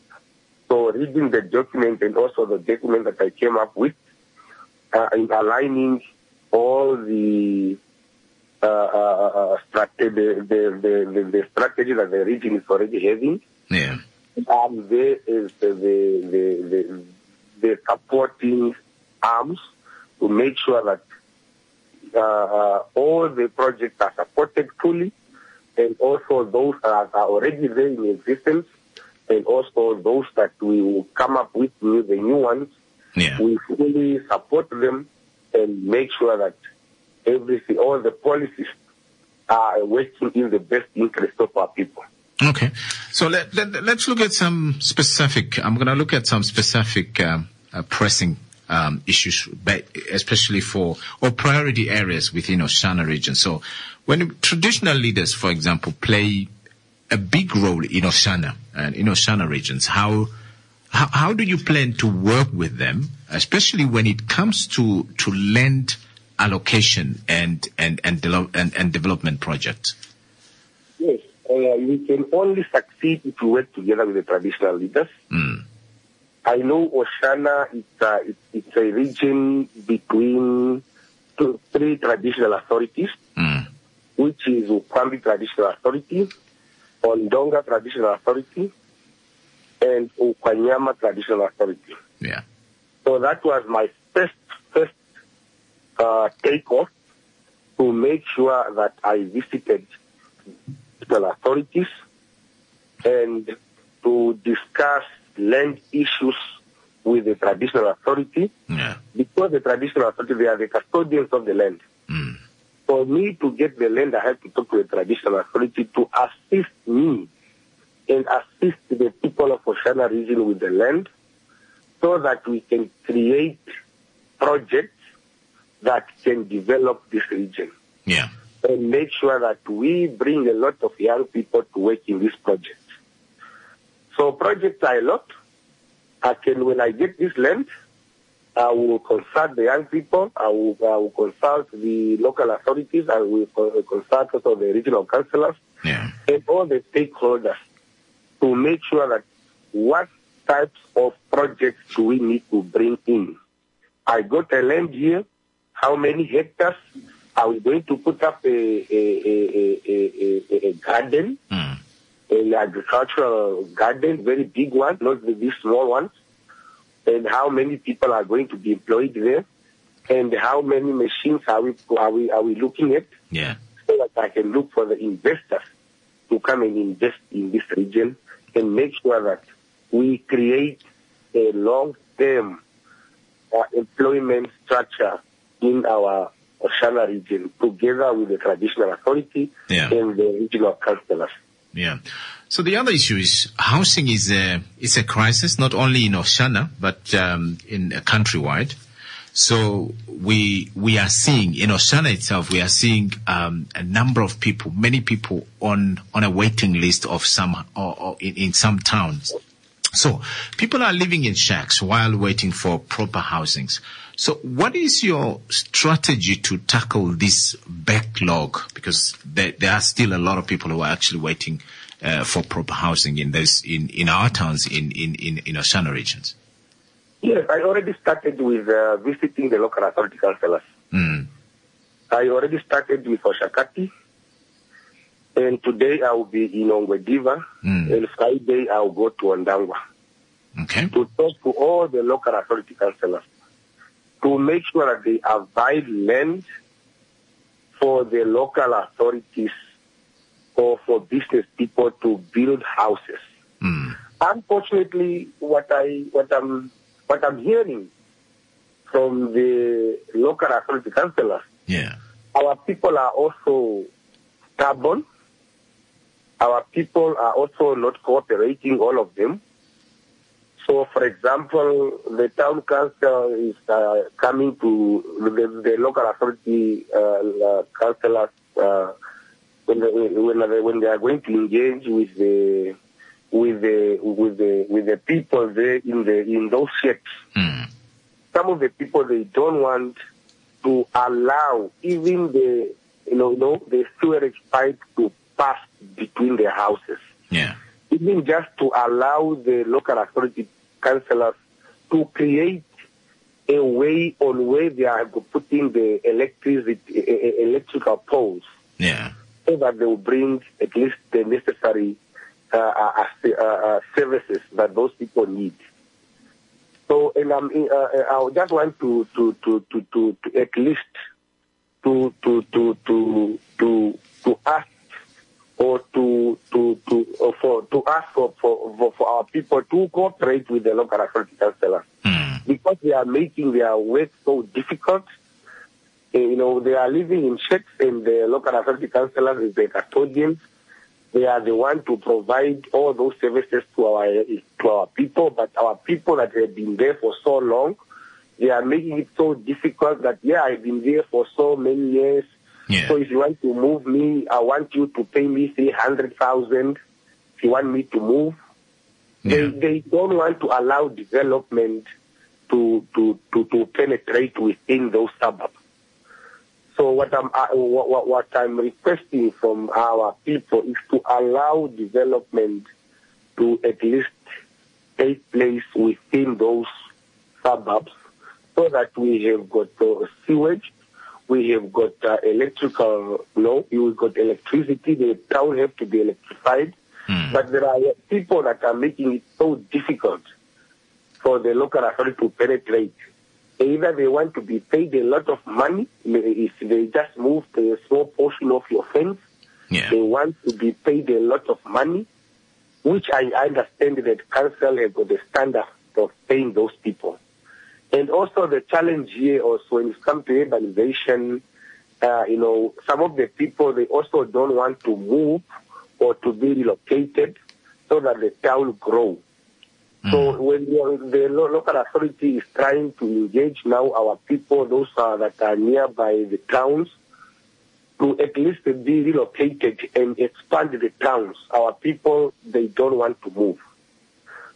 so reading the document and also the document that I came up with, uh, in aligning all the uh, uh, strategy, the, the, the, the strategy that the region is already having. Yeah. Um, there is the, the, the, the, the supporting arms to make sure that uh, uh, all the projects are supported fully, and also those that are already there in existence, and also those that we will come up with, with the new ones. Yeah. We fully support them and make sure that everything, all the policies are working in the best interest of our people. Okay. So let, let, let's look at some specific, I'm going to look at some specific um, uh, pressing um, issues, especially for, or priority areas within Oshana region. So when traditional leaders, for example, play a big role in Oshana and in Oshana regions, how, how, how do you plan to work with them, especially when it comes to, to land allocation and, and, and, de- and, and development projects? Yes. Uh, we can only succeed if we work together with the traditional leaders. Mm. I know Oshana is uh, it's, it's a region between two, three traditional authorities, mm. which is Ukwambi Traditional Authority, Ondonga Traditional Authority, and Ukwanyama Traditional Authority. Yeah. So that was my first first uh, takeoff to make sure that I visited authorities and to discuss land issues with the traditional authority. Yeah. Because the traditional authority, they are the custodians of the land. Mm. For me to get the land, I have to talk to the traditional authority to assist me and assist the people of Oshana region with the land so that we can create projects that can develop this region. Yeah. And make sure that we bring a lot of young people to work in this project. So projects are a lot. I can, when I get this land, I will consult the young people, I will, I will consult the local authorities, I will consult also the regional councillors, yeah. and all the stakeholders to make sure that what types of projects do we need to bring in. I got a land here, how many hectares? Are we going to put up a, a, a, a, a, a garden, mm. an agricultural garden, very big one, not these small ones? And how many people are going to be employed there? And how many machines are we are we are we looking at? Yeah. So that I can look for the investors to come and invest in this region and make sure that we create a long-term uh, employment structure in our Oshana region, together with the traditional authority yeah. and the regional councillors. Yeah. So the other issue is housing is a it's a crisis not only in Oshana but um, in uh, countrywide. So we we are seeing in Oshana itself we are seeing um, a number of people, many people on on a waiting list of some or, or in, in some towns. So people are living in shacks while waiting for proper housings. So what is your strategy to tackle this backlog? Because there, there are still a lot of people who are actually waiting uh, for proper housing in those in, in our towns in in in, in Oshana regions. Yes, I already started with uh, visiting the local authority councillors. Mm. I already started with Oshakati, and today I will be in Ongwediva, mm. and Friday I will go to Ondangwa. Okay. To talk to all the local authority councillors to make sure that they provide land for the local authorities or for business people to build houses. Mm. Unfortunately, what I what I'm what I'm hearing from the local authority councillors, yeah, our people are also stubborn. Our people are also not cooperating, all of them. So, for example, the town council is uh, coming to the, the local authority uh, councillors uh, when, they, when, they, when they are going to engage with the with the with the with the people there in the in those shacks. Mm. Some of the people, they don't want to allow even the you know, you know the sewerage pipe to pass between their houses. Yeah. Even just to allow the local authority councillors to create a way on where they are putting the electricity, electrical poles. Yeah. So that they will bring at least the necessary uh, uh, uh, services that those people need. So, and um, uh, I just want to to to to, to, to at least to to to to to to ask or to to to uh, for to ask for, for for our people to cooperate with the local authority councillors mm. because they are making their work so difficult. Uh, you know, they are living in shacks, and the local authority councillors is the custodians. They are the one to provide all those services to our to our people, but our people that have been there for so long, they are making it so difficult that yeah, I've been there for so many years. Yeah. So if you want to move me, I want you to pay me three hundred thousand. If you want me to move, yeah. they they don't want to allow development to to to, to penetrate within those suburbs. So what I'm uh, what, what I'm requesting from our people is to allow development to at least take place within those suburbs, so that we have got uh, sewage, we have got uh, electrical, no, we've got electricity. The town have to be electrified, mm. but there are people that are making it so difficult for the local authority to penetrate. Either they want to be paid a lot of money if they just move a small portion of your fence. Yeah. They want to be paid a lot of money, which I understand that council has got the standard of paying those people. And also the challenge here also when it comes to urbanization, uh, you know, some of the people, they also don't want to move or to be relocated so that the town grows. So when the local authority is trying to engage now our people, those are that are nearby the towns, to at least be relocated and expand the towns, our people, they don't want to move.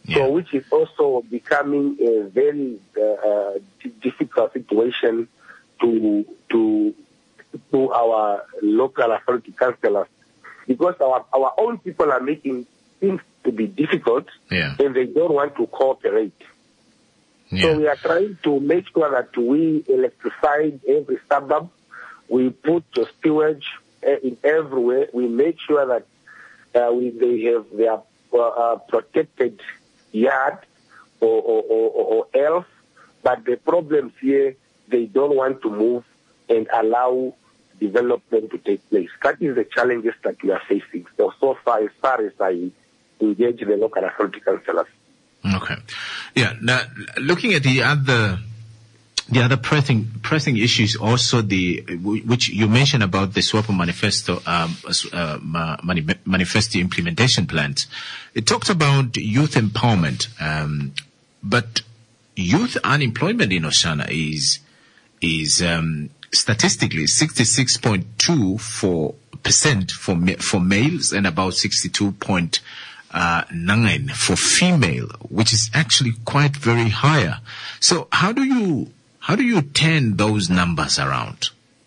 Yeah. So, which is also becoming a very uh, uh, difficult situation to to to our local authority councillors, because our our own people are making things to be difficult, yeah. and they don't want to cooperate. Yeah. So we are trying to make sure that we electrify every suburb. We put the sewage in everywhere. We make sure that uh, we, they have their uh, uh, protected yard or, or, or, or else. But the problems here, they don't want to move and allow development to take place. That is the challenges that we are facing. So, so far, as far as I engage the local authority councillors. Okay. Yeah. Now, looking at the other, the other pressing, pressing issues, also the, which you mentioned about the SWAPO manifesto, um, uh, manifesto implementation plans. It talked about youth empowerment, um, but youth unemployment in Oshana is, is, um, statistically sixty-six point two percent for, for males and about sixty-two point Uh, nine for female, which is actually quite very higher. So how do you how do you turn those numbers around?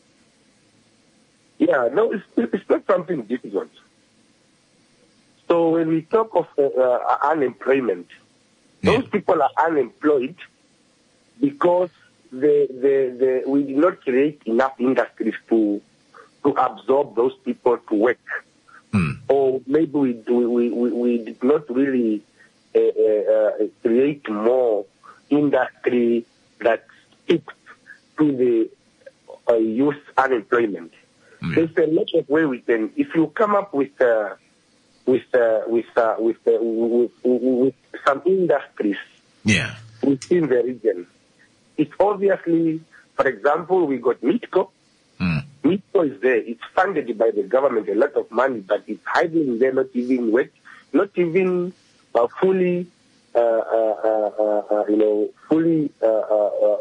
Yeah, no, it's, it's not something difficult. So when we talk of uh, uh, unemployment, yeah. those people are unemployed because they, they, they, we did not create enough industries to to absorb those people to work. Hmm. Or maybe we, we, we, we did not really uh, uh, create more industry that speaks to the uh, youth unemployment. Hmm. There's a lot of way we can, if you come up with uh, with uh, with, uh, with, uh, with, with with some industries yeah. within the region, it's obviously, for example, we got Meatco. Hmm. Meatco is there. It's funded by the government, a lot of money, but it's hiding there, not even work, not even uh, fully, uh, uh, uh, uh, you know, fully uh, uh,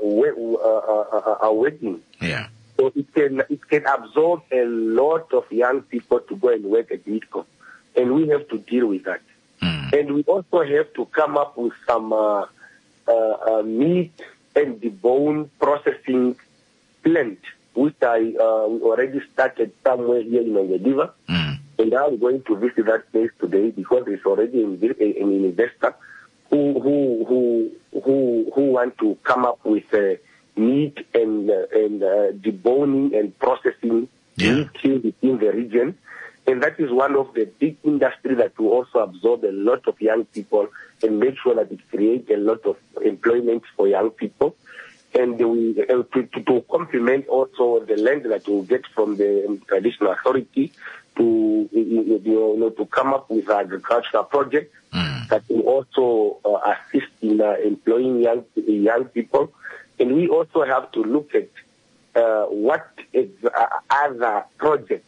uh, uh, working. Yeah. So it can it can absorb a lot of young people to go and work at Meatco, and we have to deal with that. Mm. And we also have to come up with some uh, uh, uh, meat and debone processing plant, which I uh, already started somewhere here in Ongediva. Mm. And I'm going to visit that place today because it's already an investor who who who who who want to come up with uh, meat and uh, and uh, deboning and processing yeah. meat here within the region. And that is one of the big industries that will also absorb a lot of young people and make sure that it creates a lot of employment for young people. And we, uh, to, to, to complement also the land that we'll get from the um, traditional authority to, you know, to come up with agricultural projects mm. that will also uh, assist in uh, employing young young people. And we also have to look at uh, what is uh, other projects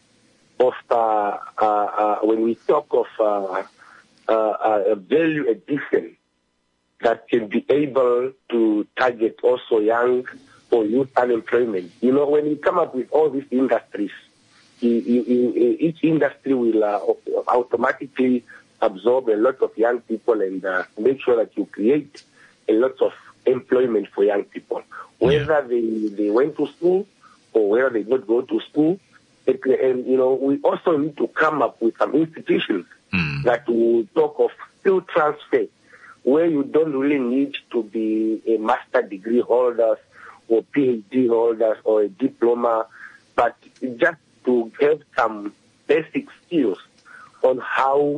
of uh, uh, uh, when we talk of uh, uh, uh, value addition that can be able to target also young or youth unemployment. You know, when you come up with all these industries, you, you, you, each industry will uh, automatically absorb a lot of young people and uh, make sure that you create a lot of employment for young people, whether yeah. they, they went to school or whether they not go to school. It, and, you know, we also need to come up with some institutions mm. that will talk of skill transfer, where you don't really need to be a master degree holder or PhD holders or a diploma, but just to have some basic skills on how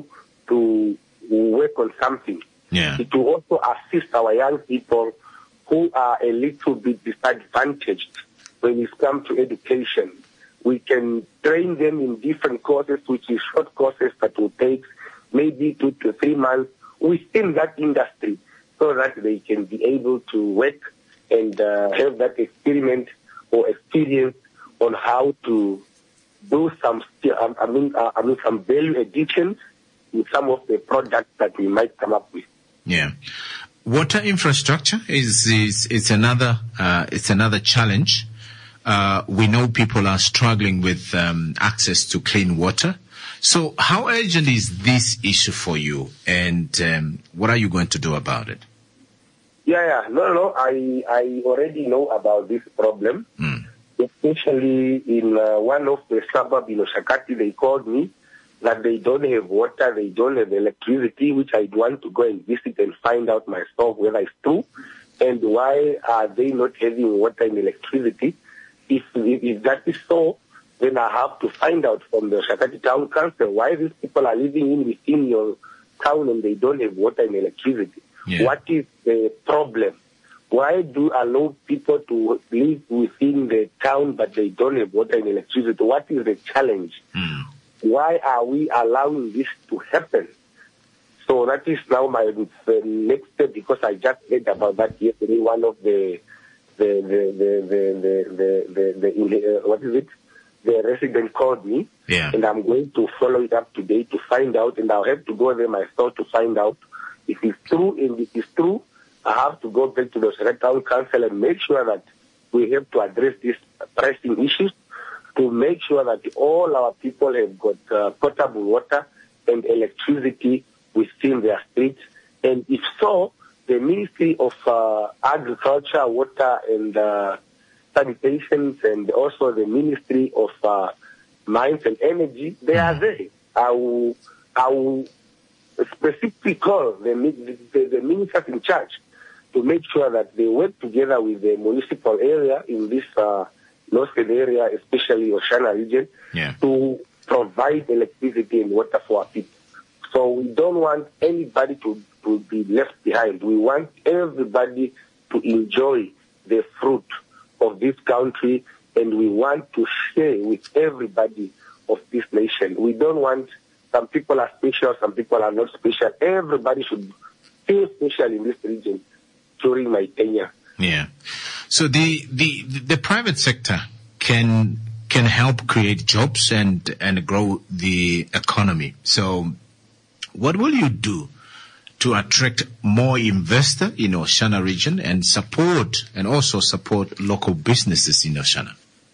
to work on something. Yeah. It will also assist our young people who are a little bit disadvantaged when it comes to education. We can train them in different courses, which is short courses that will take maybe two to three months within that industry so that they can be able to work and uh, have that experiment or experience on how to do some, I mean, uh, I mean, some value addition in some of the products that we might come up with. Yeah. Water infrastructure is, is, is another, uh, it's another challenge. Uh, we know people are struggling with um, access to clean water. So how urgent is this issue for you, and um, what are you going to do about it? Yeah, yeah. No, no, I, I already know about this problem. Mm. Especially in uh, one of the suburbs in Oshakati, they called me that they don't have water, they don't have electricity, which I want to go and visit and find out myself whether it's true, and why are they not having water and electricity. If, if, if that is so, then I have to find out from the Oshakati Town Council why these people are living in within your town and they don't have water and electricity. Yeah. What is the problem? Why do you allow people to live within the town but they don't have water and electricity? What is the challenge? Mm. Why are we allowing this to happen? So that is now my uh, next step, because I just heard about that yesterday. One of the the the the the the, the, the, the uh, what is it? The resident called me, yeah. and I'm going to follow it up today to find out, and I'll have to go there myself to find out if it's true. And if it's true, I have to go back to the Oshakati Town Council and make sure that we have to address these pressing issues, to make sure that all our people have got uh, potable water and electricity within their streets. And if so, the Ministry of uh, Agriculture, Water and uh, Sanitation, and also the Ministry of uh, Mines and Energy, they are there. I will, I will specifically call the, the, the ministers in charge to make sure that they work together with the municipal area in this uh, northern area, especially Oshana region, yeah. to provide electricity and water for our people. So we don't want anybody to, to be left behind. We want everybody to enjoy the fruit of this country, and we want to share with everybody of this nation. We don't want some people are special, some people are not special. Everybody should feel special in this region during my tenure. Yeah. So the, the, the private sector can can help create jobs and, and grow the economy. So what will you do to attract more investor in Oshana region and support and also support local businesses in Oshana?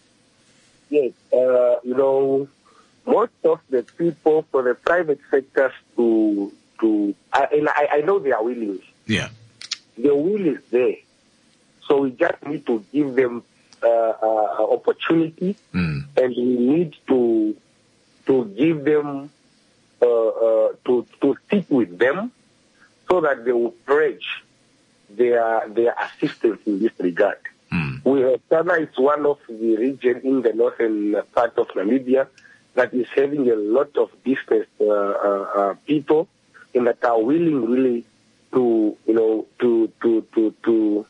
Yes, uh, you know, most of the people for the private sectors to to uh, and I, I know they are willing. Yeah, the will is there, so we just need to give them uh, uh, opportunity, mm. and we need to to give them uh, uh, to to stick with them, so that they will pledge their their assistance in this regard. Mm. We have Oshana is one of the region in the northern part of Namibia that is having a lot of business uh, uh, uh, people, and that are willing really to you know to to to to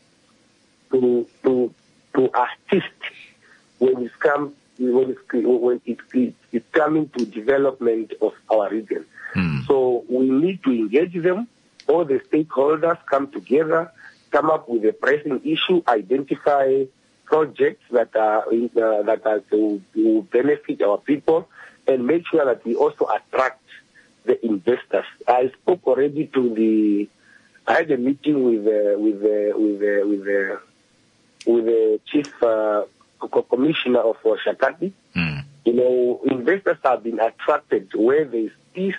to to, to assist when it comes when it's when it, it, it's coming to development of our region. Mm. So we need to engage them. All the stakeholders come together, come up with a pressing issue, identify projects that are in, uh, that are to, to benefit our people, and make sure that we also attract the investors. I spoke already to the. I had a meeting with uh, with uh, with uh, with uh, with the chief uh, commissioner of Oshakati. Mm. You know, investors have been attracted where there is peace,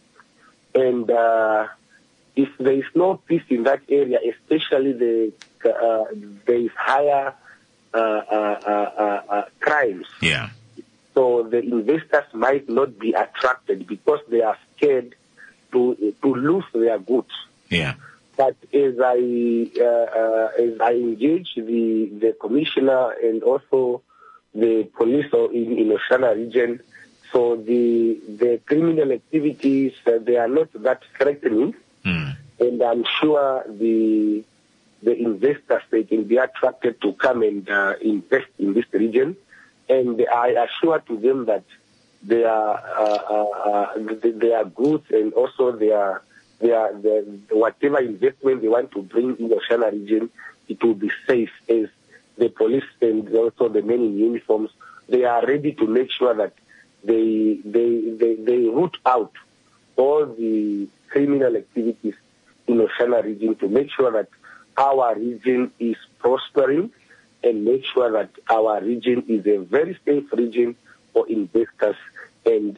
and uh, if there is no peace in that area, especially the uh, there is higher uh, uh, uh, uh, crimes. Yeah. So the investors might not be attracted because they are scared to to lose their goods. Yeah. But as I uh, uh, as I engage the the commissioner and also the police in, in Oshana region, so the the criminal activities uh, they are not that threatening, mm. and I'm sure the the investors they can be attracted to come and uh, invest in this region. And I assure to them that they are uh, uh, they are goods, and also they are they are the, whatever investment they want to bring in the Oshana region, it will be safe. As the police and also the men in uniforms, they are ready to make sure that they they they, they root out all the criminal activities in the Oshana region to make sure that our region is prospering, and make sure that our region is a very safe region for investors and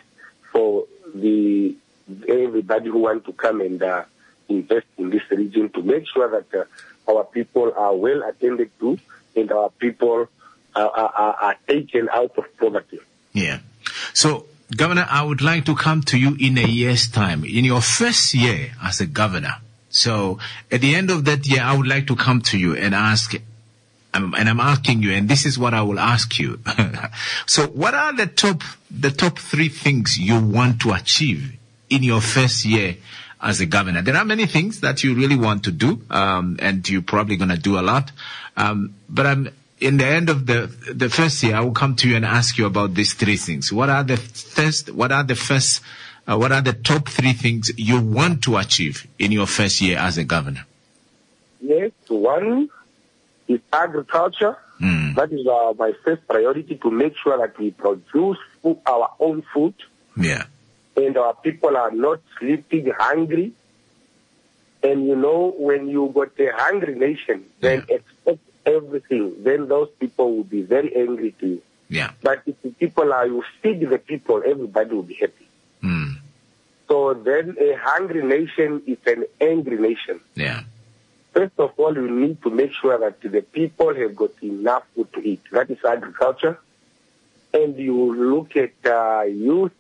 for the everybody who want to come and uh, invest in this region to make sure that uh, our people are well attended to and our people are, are, are taken out of poverty. Yeah. So, Governor, I would like to come to you in a year's time, in your first year as a governor. So, at the end of that year, I would like to come to you and ask, um, and I'm asking you, and this is what I will ask you. So, what are the top, the top three things you want to achieve in your first year as a governor? There are many things that you really want to do, um, and you're probably going to do a lot. Um, but I'm, in the end of the the first year, I will come to you and ask you about these three things. What are the first? What are the first? Uh, what are the top three things you want to achieve in your first year as a governor? Yes, one is agriculture. Mm. That is uh, my first priority, to make sure that we produce food, our own food. Yeah. And our people are not sleeping hungry. And you know, when you got a hungry nation, then yeah. expect everything, then those people will be very angry to you. Yeah. But if the people are, you feed the people, everybody will be happy. Mm. So then a hungry nation is an angry nation. Yeah. First of all, we need to make sure that the people have got enough food to eat. That is agriculture. And you look at uh, youth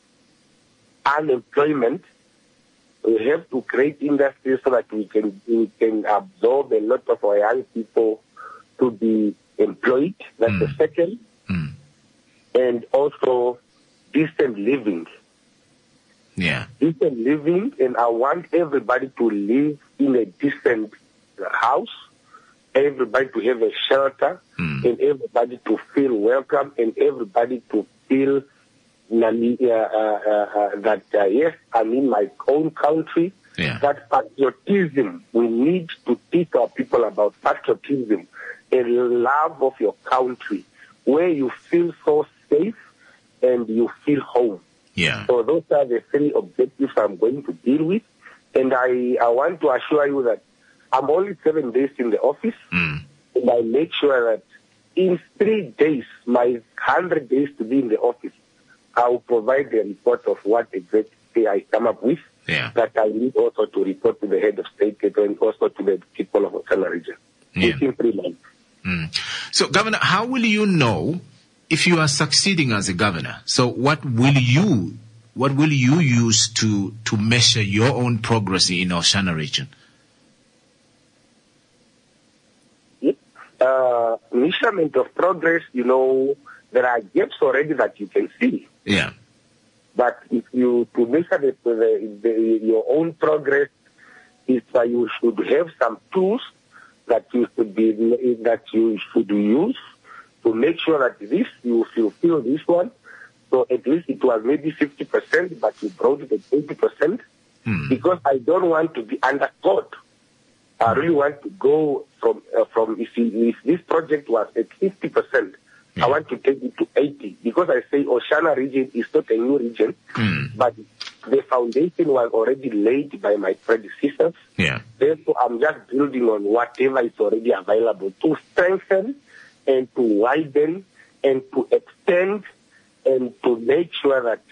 unemployment. We have to create industries so that we can we can absorb a lot of our young people to be employed. That's mm. the second. Mm. And also decent living. Yeah. Decent living, and I want everybody to live in a decent house, everybody to have a shelter, mm. and everybody to feel welcome, and everybody to feel uh, uh, uh, that, uh, yes, I'm in my own country. Yeah. That patriotism, we need to teach our people about patriotism, a love of your country, where you feel so safe and you feel home. Yeah. So those are the three objectives I'm going to deal with. And I, I want to assure you that I'm only seven days in the office. Mm. And I make sure that in three days, my one hundred days to be in the office, I will provide the report of what exactly I come up with. Yeah. That I need also to report to the head of state and also to the people of Oshana region. Yeah. Within three months. Mm. So, Governor, how will you know if you are succeeding as a governor? So, what will you what will you use to to measure your own progress in Oshana region? Yep. Uh, measurement of progress, you know, there are gaps already that you can see. Yeah. But if you to measure the, the, the, your own progress, is uh, you should have some tools that you should be that you should use to make sure that this you fulfill this one. So at least it was maybe fifty percent, but you brought it at eighty percent. Hmm. Because I don't want to be underscored. I really want to go from uh, from if, you, if this project was at fifty percent. I want to take it to eighty, because I say Oshana region is not a new region, mm. but the foundation was already laid by my predecessors. Yeah. Therefore, I'm just building on whatever is already available to strengthen and to widen and to extend and to make sure that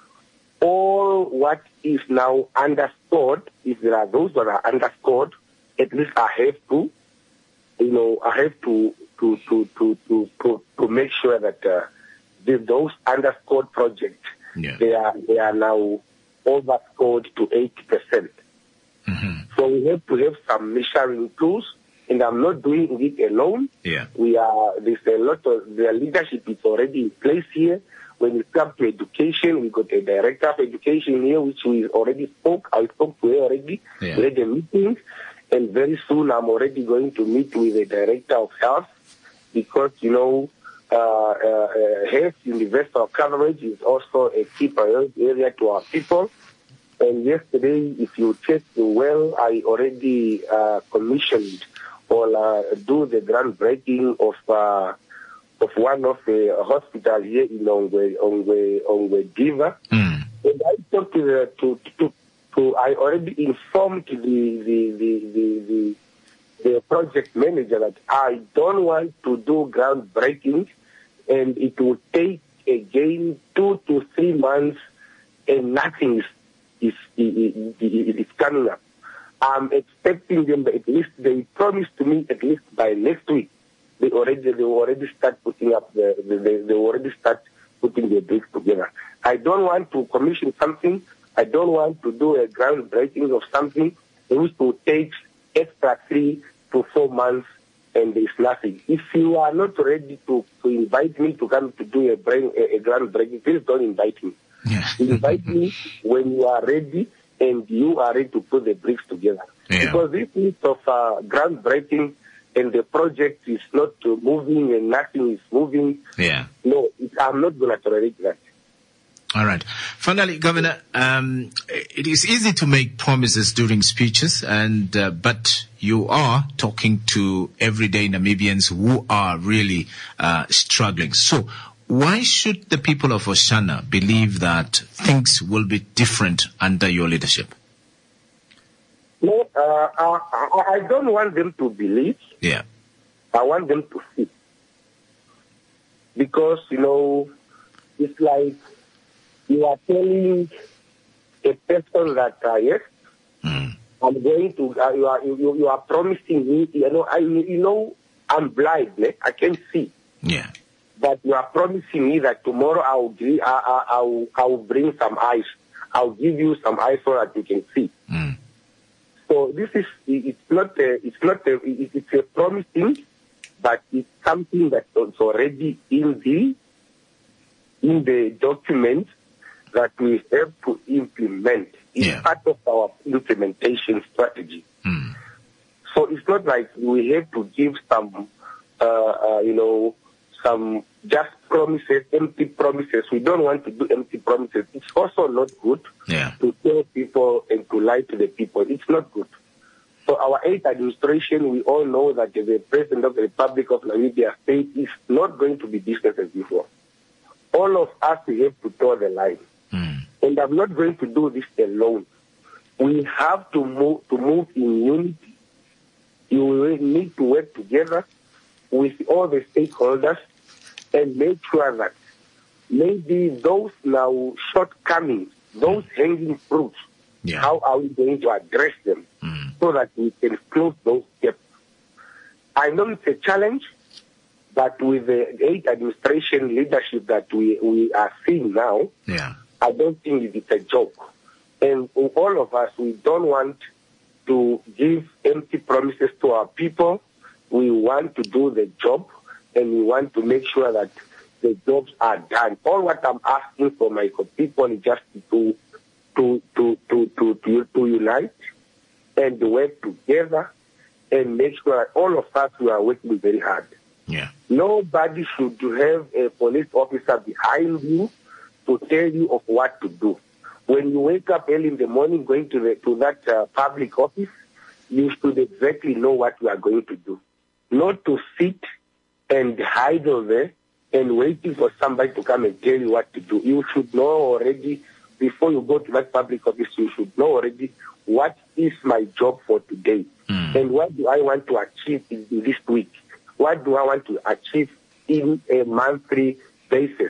all what is now underscored, if there are those that are underscored, at least I have to, you know, I have to to to to to to, to make sure that uh, the, those underscored projects, yeah. they are they are now overscored to eighty percent. Mm-hmm. So we have to have some measuring tools, and I'm not doing it alone. Yeah. We are there's a lot of the leadership is already in place here. When it comes to education, we got a director of education here, which we already spoke. I spoke to her already. Yeah. We had a meeting, and very soon I'm already going to meet with the director of health. Because, you know, uh, uh, health universal coverage is also a key priority area to our people. And yesterday, if you check well, I already uh, commissioned or uh, do the groundbreaking of uh, of one of the hospitals here in Ongwe, Ongwe, Ongwe Diva. Mm. And I talked to the, to, to, to, I already informed the, the, the, the, the the project manager that I don't want to do groundbreaking, and it will take again two to three months and nothing is is is, is, is coming up. I'm expecting them at least, they promised to me at least by next week, they already they already start putting up the, the they, they already start putting the bricks together. I don't want to commission something. I don't want to do a groundbreaking of something which will take extra three to four months and there's nothing. If you are not ready to, to invite me to come to do a, brain, a, a groundbreaking, please don't invite me. Yeah. Invite me when you are ready and you are ready to put the bricks together. Yeah. Because this list of uh, groundbreaking and the project is not uh, moving and nothing is moving. Yeah. No, it, I'm not going to tolerate that. All right. Finally, Governor, um, it is easy to make promises during speeches, and uh, but you are talking to everyday Namibians who are really uh, struggling. So why should the people of Oshana believe that things will be different under your leadership? No, uh, I, I don't want them to believe. Yeah. I want them to see. Because, you know, it's like you are telling a person that, uh, yes, mm. I'm going to, uh, you, are, you, you are promising me, you know, I, you know, I'm blind, eh? I can't see. Yeah. But you are promising me that tomorrow I will, I, I, I will, I will bring some eyes. I'll give you some eyes so that you can see. Mm. So this is, it's not a, it's not a, it's a promising, but it's something that's already in the, in the document that we have to implement. It's yeah. part of our implementation strategy. Mm. So it's not like we have to give some, uh, uh, you know, some just promises, empty promises. We don't want to do empty promises. It's also not good yeah. to tell people and to lie to the people. It's not good. So our eighth administration, we all know that the President of the Republic of Namibia state is not going to be business as usual. All of us, we have to toe the line. Mm. And I'm not going to do this alone. We have to move, to move in unity. You will need to work together with all the stakeholders and make sure that maybe those now shortcomings, those hanging fruits, yeah. how are we going to address them mm. so that we can close those gaps? I know it's a challenge, but with the eighth administration leadership that we, we are seeing now, yeah. I don't think it's a joke. And all of us, we don't want to give empty promises to our people. We want to do the job, and we want to make sure that the jobs are done. All what I'm asking for my people is just to to to to to to, to unite and work together and make sure that all of us we are working very hard. Yeah. Nobody should have a police officer behind you to tell you of what to do. When you wake up early in the morning going to the, to that uh, public office, you should exactly know what you are going to do. Not to sit and hide over there and waiting for somebody to come and tell you what to do. You should know already, before you go to that public office, you should know already what is my job for today. Mm. And what do I want to achieve in, in this week? What do I want to achieve in a monthly basis?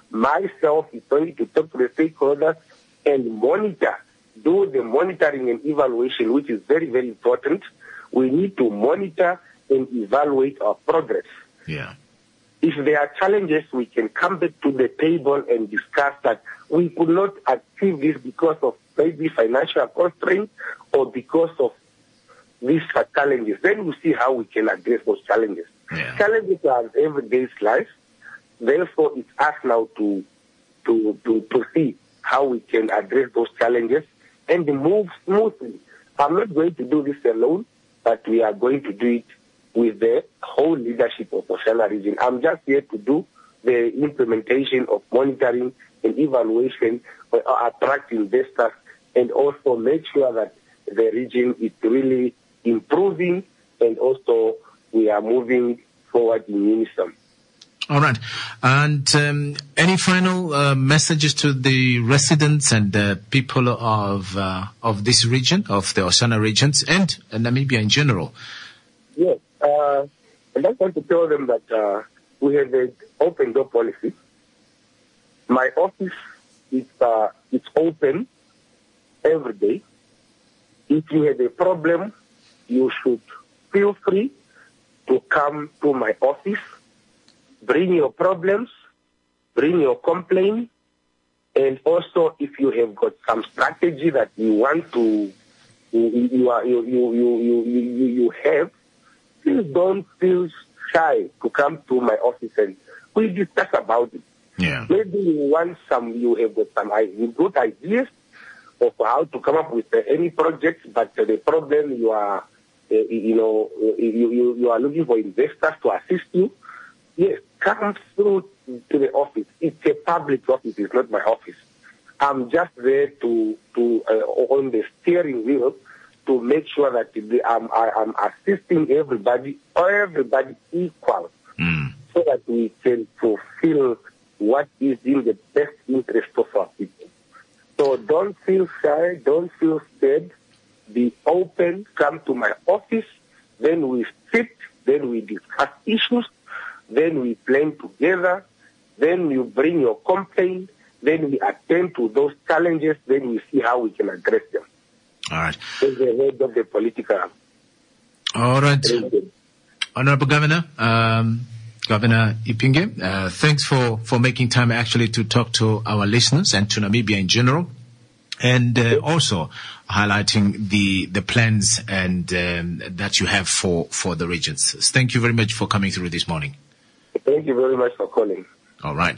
Myself is going to talk to the stakeholders and monitor, do the monitoring and evaluation, which is very, very important. We need to monitor and evaluate our progress. Yeah. If there are challenges, we can come back to the table and discuss that we could not achieve this because of maybe financial constraints or because of these challenges. Then we see how we can address those challenges. Yeah. Challenges are everyday's life. Therefore, it's us now to, to, to, to see how we can address those challenges and move smoothly. I'm not going to do this alone, but we are going to do it with the whole leadership of Oshana region. I'm just here to do the implementation of monitoring and evaluation, uh, attract investors, and also make sure that the region is really improving and also we are moving forward in unison. All right. And um, any final uh, messages to the residents and the people of uh, of this region, of the Oshana regions, and uh, Namibia in general? Yes. Uh, I just want to tell them that uh, we have an open door policy. My office is uh, it's open every day. If you have a problem, you should feel free to come to my office, bring your problems, bring your complaint, and also if you have got some strategy that you want to, you, you, are, you, you, you, you, you, you have, please don't feel shy to come to my office and we discuss about it. Yeah. Maybe you want some, you have got some good ideas of how to come up with uh, any project, but uh, the problem you are, uh, you know, you, you, you are looking for investors to assist you. Yes, come through to the office. It's a public office. It's not my office. I'm just there to, to uh, on the steering wheel to make sure that the, I'm, I'm assisting everybody, everybody equal, mm. so that we can fulfill what is in the best interest of our people. So don't feel shy, don't feel scared. Be open, come to my office, then we sit, then we discuss issues, then we plan together, then you bring your complaint, then we attend to those challenges, then we see how we can address them. All right. As the head of the political. All right. President. Honorable Governor, um, Governor Ipinge, uh, thanks for, for making time actually to talk to our listeners and to Namibia in general, and uh, also highlighting the the plans and um, that you have for, for the regions. Thank you very much for coming through this morning. Thank you very much for calling. All right.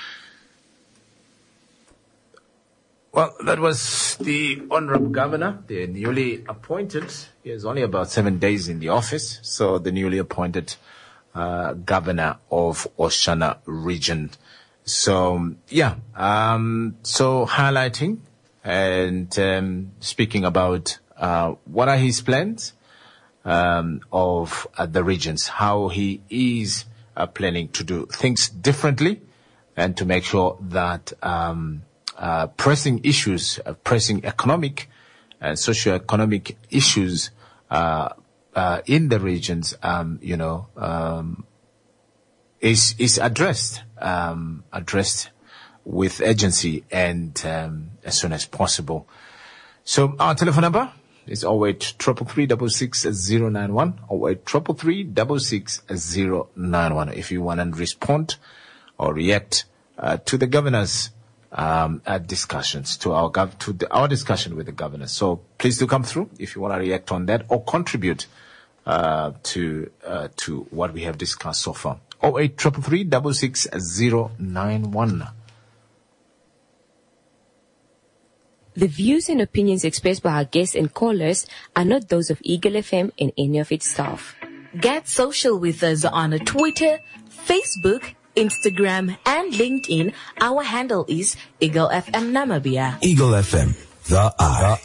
Well, that was the Honorable Governor, the newly appointed. He has only about seven days in the office, so the newly appointed uh, Governor of Oshana Region. So, yeah, um, so highlighting and um, speaking about uh, what are his plans um, of uh, the regions, how he is uh, planning to do things differently and to make sure that um, uh, pressing issues, uh, pressing economic and socio-economic issues uh, uh, in the regions, um, you know, um, is is addressed, um, addressed with urgency and um, as soon as possible. So our telephone number is zero eight three three three six six zero nine one, zero eight three three three six six zero nine one. If you want to respond or react uh, to the governor's um, at discussions, to our gov- to the, our discussion with the governor. So please do come through if you want to react on that or contribute uh, to uh, to what we have discussed so far. zero eight three three three six six zero nine one. The views and opinions expressed by our guests and callers are not those of Eagle F M and any of its staff. Get social with us on Twitter, Facebook, Instagram, and LinkedIn. Our handle is Eagle F M Namibia. Eagle F M, the eye.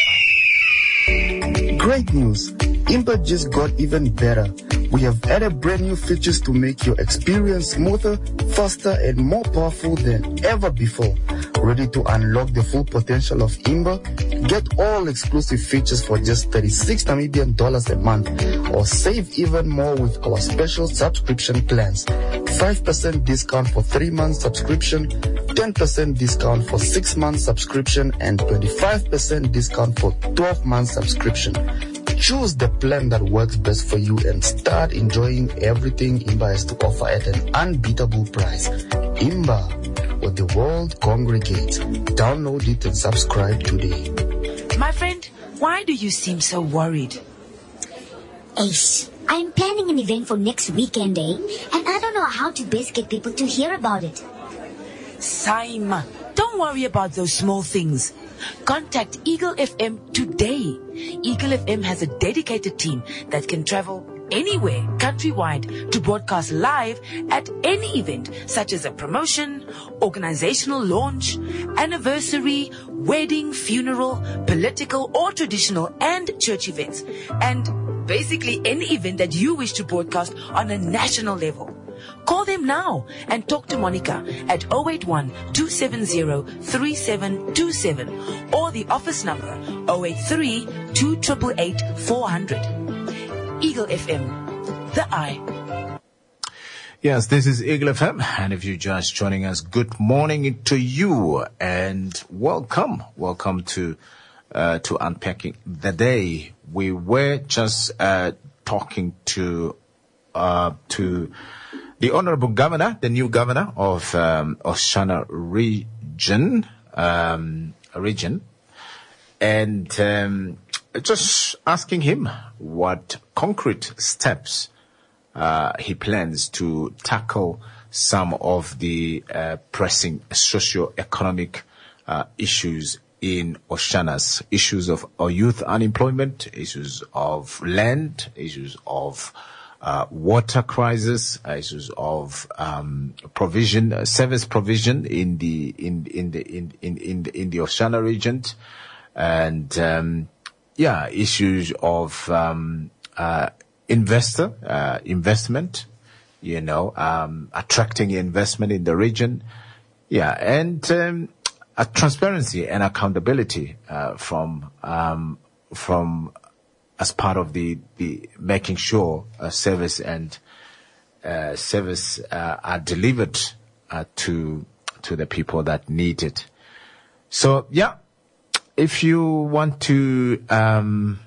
The eye. Great news! Impa just got even better. We have added brand new features to make your experience smoother, faster, and more powerful than ever before. Ready to unlock the full potential of Imba? Get all exclusive features for just thirty-six Namibian dollars a month, or save even more with our special subscription plans. five percent discount for three months subscription, ten percent discount for six months subscription, and twenty-five percent discount for twelve months subscription. Choose the plan that works best for you and start enjoying everything Imba has to offer at an unbeatable price. Imba, where the world congregates. Download it and subscribe today. My friend, why do you seem so worried? Ace, I'm planning an event for next weekend, eh? And I don't know how to best get people to hear about it. Saima, don't worry about those small things. Contact Eagle F M today. Eagle F M has a dedicated team that can travel anywhere countrywide to broadcast live at any event, such as a promotion, organizational launch, anniversary, wedding, funeral, political or traditional, and church events. And basically any event that you wish to broadcast on a national level. Call them now and talk to Monica at zero eight one, two seven zero, three seven two seven or the office number zero eight three, two eight eight, four zero zero. Eagle F M, the eye. Yes, this is Eagle F M, and if you're just joining us, good morning to you, and welcome, welcome to uh, to Unpacking the Day. We were just uh, talking to uh, to the Honorable Governor, the new Governor of um, Oshana region, um, region, and um, just asking him what concrete steps Uh, he plans to tackle some of the uh, pressing socio-economic uh, issues in Oshana's, issues of uh, youth unemployment, issues of land, issues of uh, water crisis, issues of um, provision, uh, service provision in the in in the in in in the, in the Oshana region, and um, yeah, issues of um, uh, investor, uh, investment, you know, um, attracting investment in the region. Yeah. And, um, a transparency and accountability, uh, from, um, from as part of the, the making sure uh, service and, uh, service, uh, are delivered, uh, to, to the people that need it. So, yeah, if you want to, um,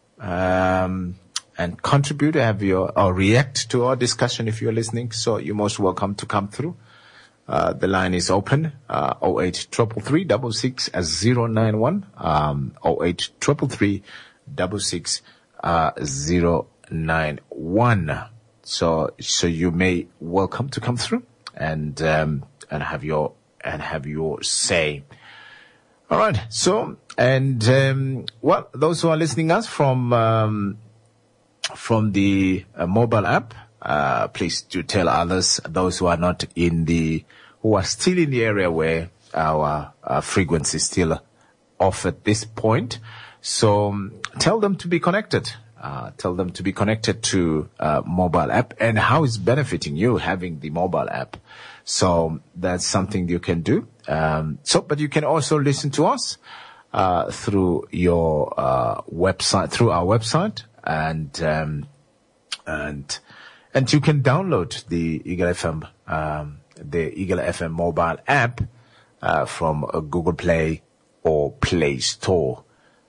um, and contribute, have your, or react to our discussion if you're listening. So you're most welcome to come through. Uh, the line is open, uh, oh eight three three three six six zero nine one, um, oh eight three three three six six uh, zero nine one. So, so you may welcome to come through and, um, and have your, and have your say. All right. So, and, um, well, those who are listening us from, um, from the uh, mobile app, uh, please do tell others, those who are not in the, who are still in the area where our uh, frequency is still off at this point. So um, tell them to be connected. Uh, tell them to be connected to uh, mobile app and how it's benefiting you having the mobile app. So that's something you can do. Um, so, but you can also listen to us uh, through your uh, website, through our website. And, um, and, and you can download the Eagle F M, um, the Eagle F M mobile app, uh, from uh, Google Play or Play Store.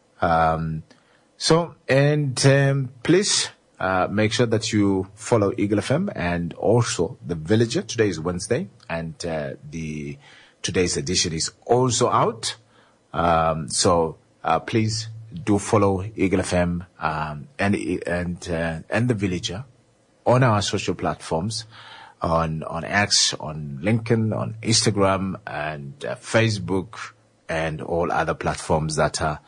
Um, so, and, um, please, uh, make sure that you follow Eagle F M and also The Villager. Today is Wednesday and, uh, the, today's edition is also out. Um, so, uh, please, do follow Eagle F M, um, and, and, uh, and The Villager on our social platforms, on, on X, on LinkedIn, on Instagram, and uh, Facebook, and all other platforms that are,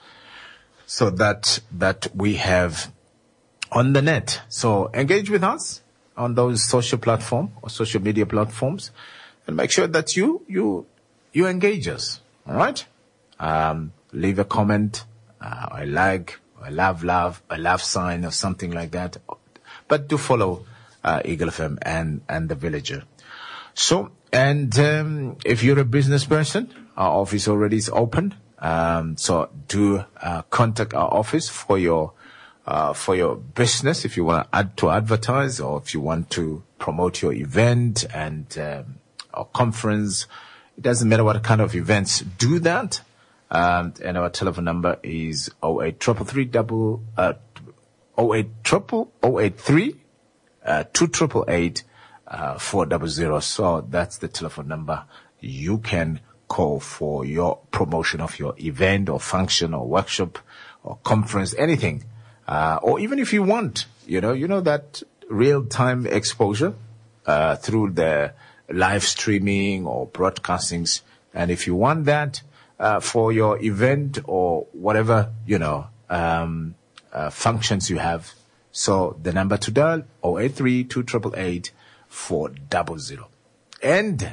so that, that we have on the net. So engage with us on those social platform or social media platforms and make sure that you, you, you engage us. All right. Um, leave a comment. Uh, I like, I love, love, a love sign or something like that. But do follow, uh, Eagle F M and, and The Villager. So, and, um, if you're a business person, our office already is open. Um, so do, uh, contact our office for your, uh, for your business if you want to add to advertise or if you want to promote your event and, um, or conference. It doesn't matter what kind of events. Do that. Um, and our telephone number is oh eight three three double, uh, oh eight triple, oh eight three, uh, two triple eight, uh, four double zero. So that's the telephone number you can call for your promotion of your event or function or workshop or conference, anything. Uh, or even if you want, you know, you know that real-time exposure, uh, through the live streaming or broadcastings. And if you want that, Uh, for your event or whatever, you know, um, uh, functions you have. So the number to dial, oh eight three, two eight eight, four double zero. And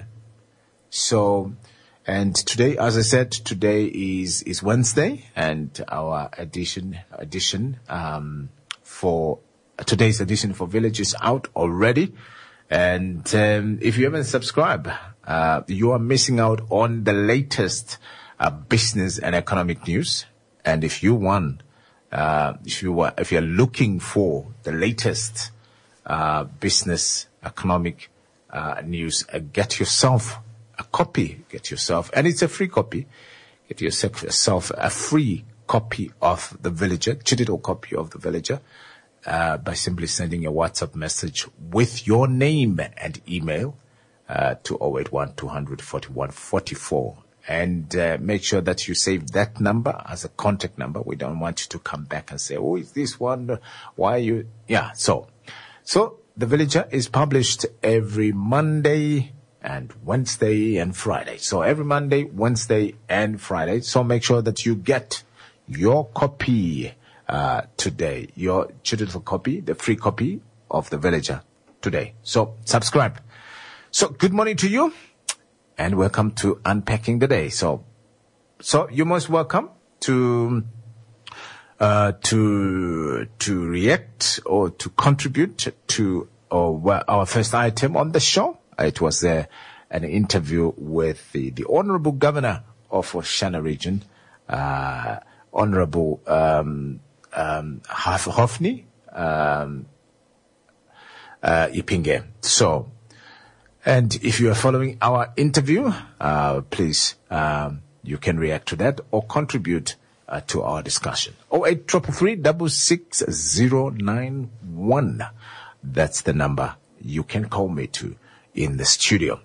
so, and today, as I said, today is, is Wednesday and our edition, edition, um, for today's edition for Village is out already. And, um, if you haven't subscribed, uh, you are missing out on the latest Uh, business and economic news. And if you want, uh, if you are, if you're looking for the latest, uh, business, economic, uh, news. Uh, get yourself a copy. Get yourself, and it's a free copy. Get yourself, yourself a free copy of The Villager, digital copy of The Villager, uh, by simply sending a WhatsApp message with your name and email uh, to zero eight one two hundred forty-one forty-four. And uh, make sure that you save that number as a contact number. We don't want you to come back and say, oh, is this one? Why are you? Yeah, so. So The Villager is published every Monday and Wednesday and Friday. So every Monday, Wednesday, and Friday. So make sure that you get your copy uh, today, your digital copy, the free copy of The Villager today. So subscribe. So good morning to you. And welcome to Unpacking the Day. So, so you're most welcome to, uh, to, to react or to contribute to uh, our first item on the show. It was uh, an interview with the, the Honorable Governor of Oshana Region, uh, Honorable, um, um, Hofni, um, uh, Ipinge. So, and if you are following our interview, uh, please, um, you can react to that or contribute uh, to our discussion. oh eight three three three six six zero nine one. That's the number you can call me to in the studio.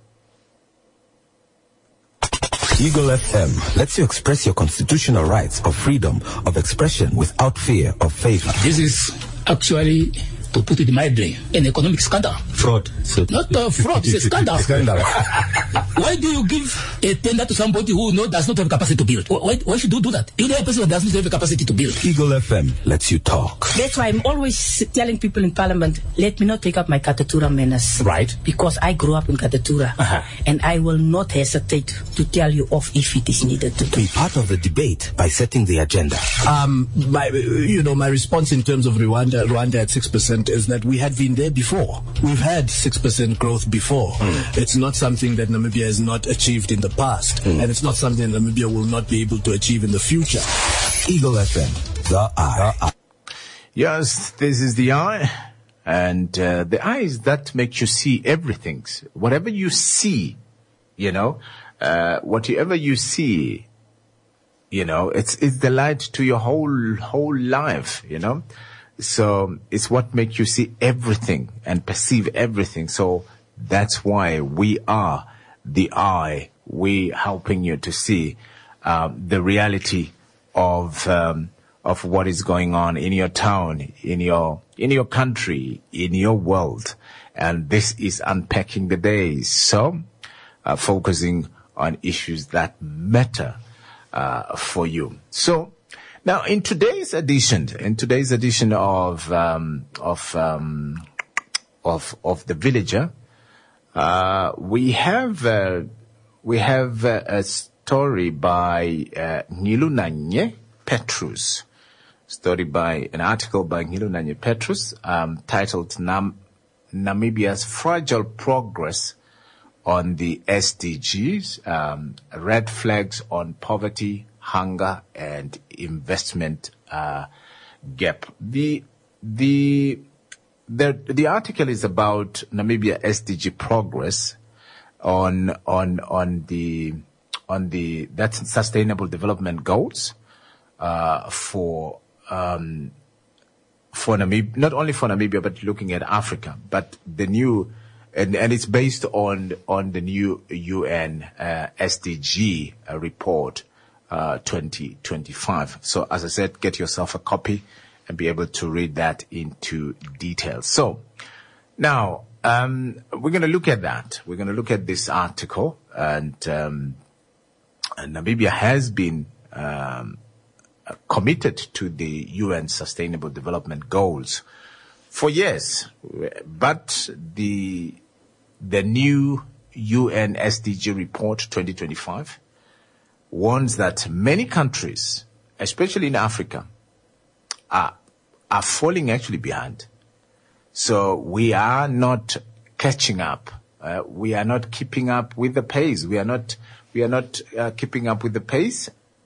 Eagle F M lets you express your constitutional rights of freedom of expression without fear of favor. This is actually, to put it mildly, an economic scandal. Fraud. So Not uh, fraud, it's a scandal. Scandal. Why do you give a tender to somebody who no, does not have capacity to build? Why, why should you do that? You know a person who does not have the capacity to build. Eagle F M lets you talk. That's why I'm always telling people in Parliament, let me not take up my Katatura manners. Right. Because I grew up in Katatura. Uh-huh. And I will not hesitate to tell you off if it is needed to. Be part of the debate by setting the agenda. Um, my, you know, my response in terms of Rwanda, Rwanda at six percent is that we had been there before. We've had six percent growth before. Mm. It's not something that Namibia has not achieved in the past. Mm. And it's not something that Namibia will not be able to achieve in the future. Eagle F M, the eye. The eye. Yes, this is the eye. And uh, the eye is that makes you see everything. Whatever you see, you know, uh, whatever you see, you know, it's it's the light to your whole whole life, you know. So it's what makes you see everything and perceive everything. So that's why we are the eye. We helping you to see um, the reality of um, of what is going on in your town, in your in your country, in your world. And this is Unpacking the Day. So uh, focusing on issues that matter uh, for you. So. Now, in today's edition, in today's edition of um, of um, of of The Villager, uh, we have uh, we have uh, a story by uh, Ngilunanye Petrus, story by an article by Ngilunanye Petrus, um, titled Nam- "Namibia's Fragile Progress on the S D Gs: um, Red Flags on Poverty, Hunger and Investment uh, Gap." The the the the article is about Namibia S D G progress on on on the on the that's Sustainable Development Goals uh, for um, for Namibia, not only for Namibia but looking at Africa, but the new. And, and it's based on on the new U N uh, S D G uh, report. Uh, twenty twenty-five. So as I said, get yourself a copy and be able to read that into detail. So now, um, we're going to look at that. We're going to look at this article, and, um, and Namibia has been, um, committed to the U N Sustainable Development Goals for years, but the, the new U N S D G report twenty twenty-five warns that many countries, especially in Africa, are are falling actually behind. So we are not catching up. Uh, we are not keeping up with the pace. We are not we are not uh, keeping up with the pace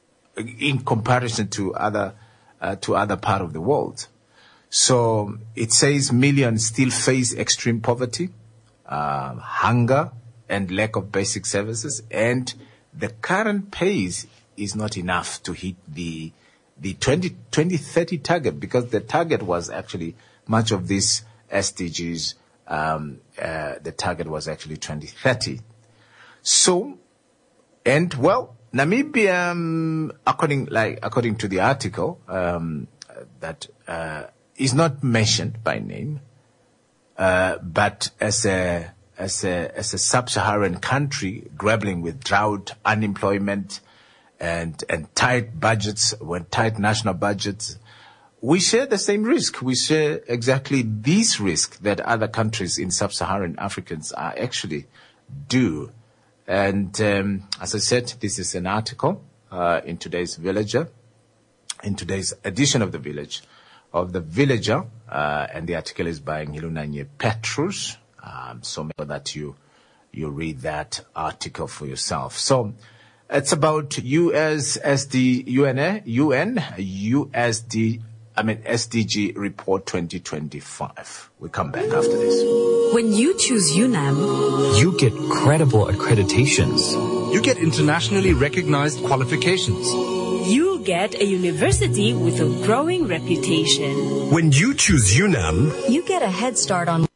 in comparison to other uh, to other part of the world. So it says millions still face extreme poverty, um, hunger and lack of basic services, and the current pace is not enough to hit the the twenty, twenty thirty target, because the target was actually much of these S D Gs. Um, uh, the target was actually twenty thirty. So, and well, Namibia, um, according like according to the article, um, that uh, is not mentioned by name, uh, but as a as a as a sub-Saharan country grappling with drought, unemployment, and and tight budgets, when tight national budgets, we share the same risk. We share exactly this risk that other countries in sub-Saharan Africans are actually do. And um, as I said, this is an article uh, in today's Villager, in today's edition of the Village, of the Villager, uh, and the article is by Ngilunanye Petrus. Um, so make sure that you you read that article for yourself. So it's about U S S D U N U N U S D. I mean, S D G Report twenty twenty-five. We come back after this. When you choose UNAM, you get credible accreditations. You get internationally recognized qualifications. You get a university with a growing reputation. When you choose UNAM, you get a head start on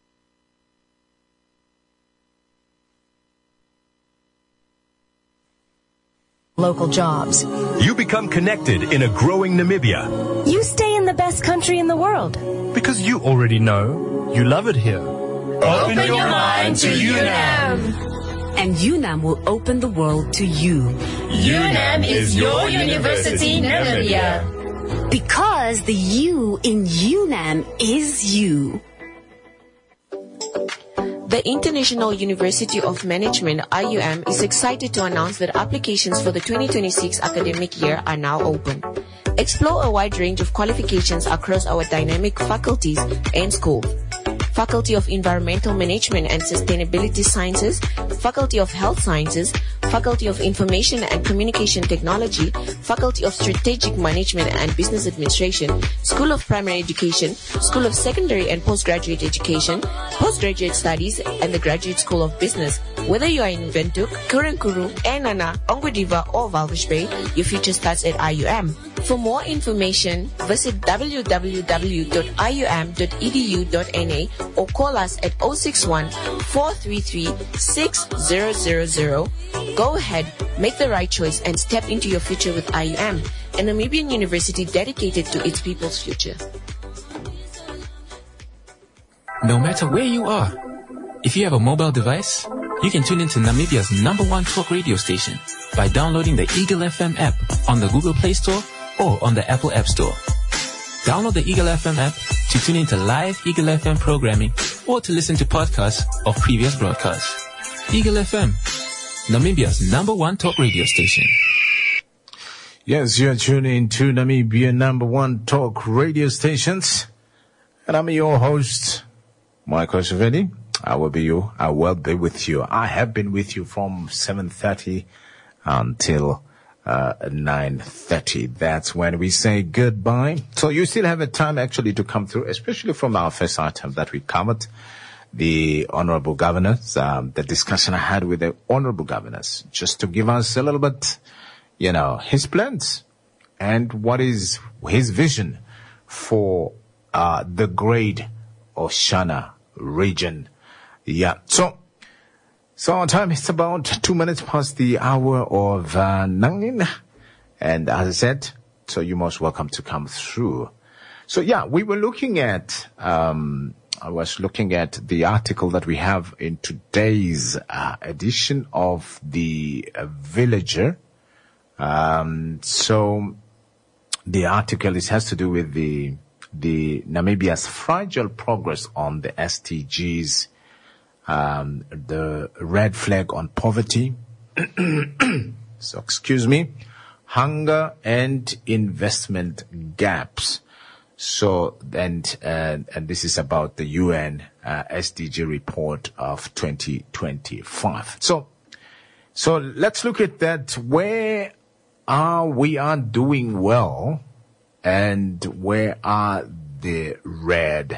local jobs. You become connected in a growing Namibia. You stay in the best country in the world. Because you already know you love it here. Open, open your mind to UNAM. And UNAM will open the world to you. UNAM is your university, Namibia. Because the U in UNAM is you. The International University of Management, I U M, is excited to announce that applications for the twenty twenty-six academic year are now open. Explore a wide range of qualifications across our dynamic faculties and schools. Faculty of Environmental Management and Sustainability Sciences, Faculty of Health Sciences, Faculty of Information and Communication Technology, Faculty of Strategic Management and Business Administration, School of Primary Education, School of Secondary and Postgraduate Education, Postgraduate Studies, and the Graduate School of Business. Whether you are in Windhoek, Kurankuru, Enana, Ongwediva, or Walvis Bay, your future starts at I U M. For more information, visit w w w dot i u m dot e d u dot n a or call us at zero six one, four three three, six zero zero zero. Go ahead, make the right choice and step into your future with I U M, a Namibian university dedicated to its people's future. No matter where you are, if you have a mobile device, you can tune into Namibia's number one talk radio station by downloading the Eagle F M app on the Google Play Store or on the Apple App Store. Download the Eagle F M app to tune into live Eagle F M programming or to listen to podcasts of previous broadcasts. Eagle F M, Namibia's number one talk radio station. Yes, you're tuning to Namibia number one talk radio stations. And I'm your host, Michael Shavedi. I will be you. I will be with you. I have been with you from seven thirty until uh, nine thirty. That's when we say goodbye. So you still have a time actually to come through, especially from our first item that we covered, the honorable governors, um, the discussion I had with the honorable governors, just to give us a little bit, you know, his plans and what is his vision for uh, the great Oshana region. Yeah. So, so our time is about two minutes past the hour of uh, nine. And as I said, so you're most welcome to come through. So yeah, we were looking at, um, I was looking at the article that we have in today's uh, edition of the uh, Villager. Um, so the article is, has to do with the, the Namibia's fragile progress on the S D Gs, um, the red flag on poverty. So excuse me, hunger and investment gaps. So then, uh, and this is about the U N uh, S D G report of twenty twenty-five. So, so let's look at that. Where are we are doing well, and where are the red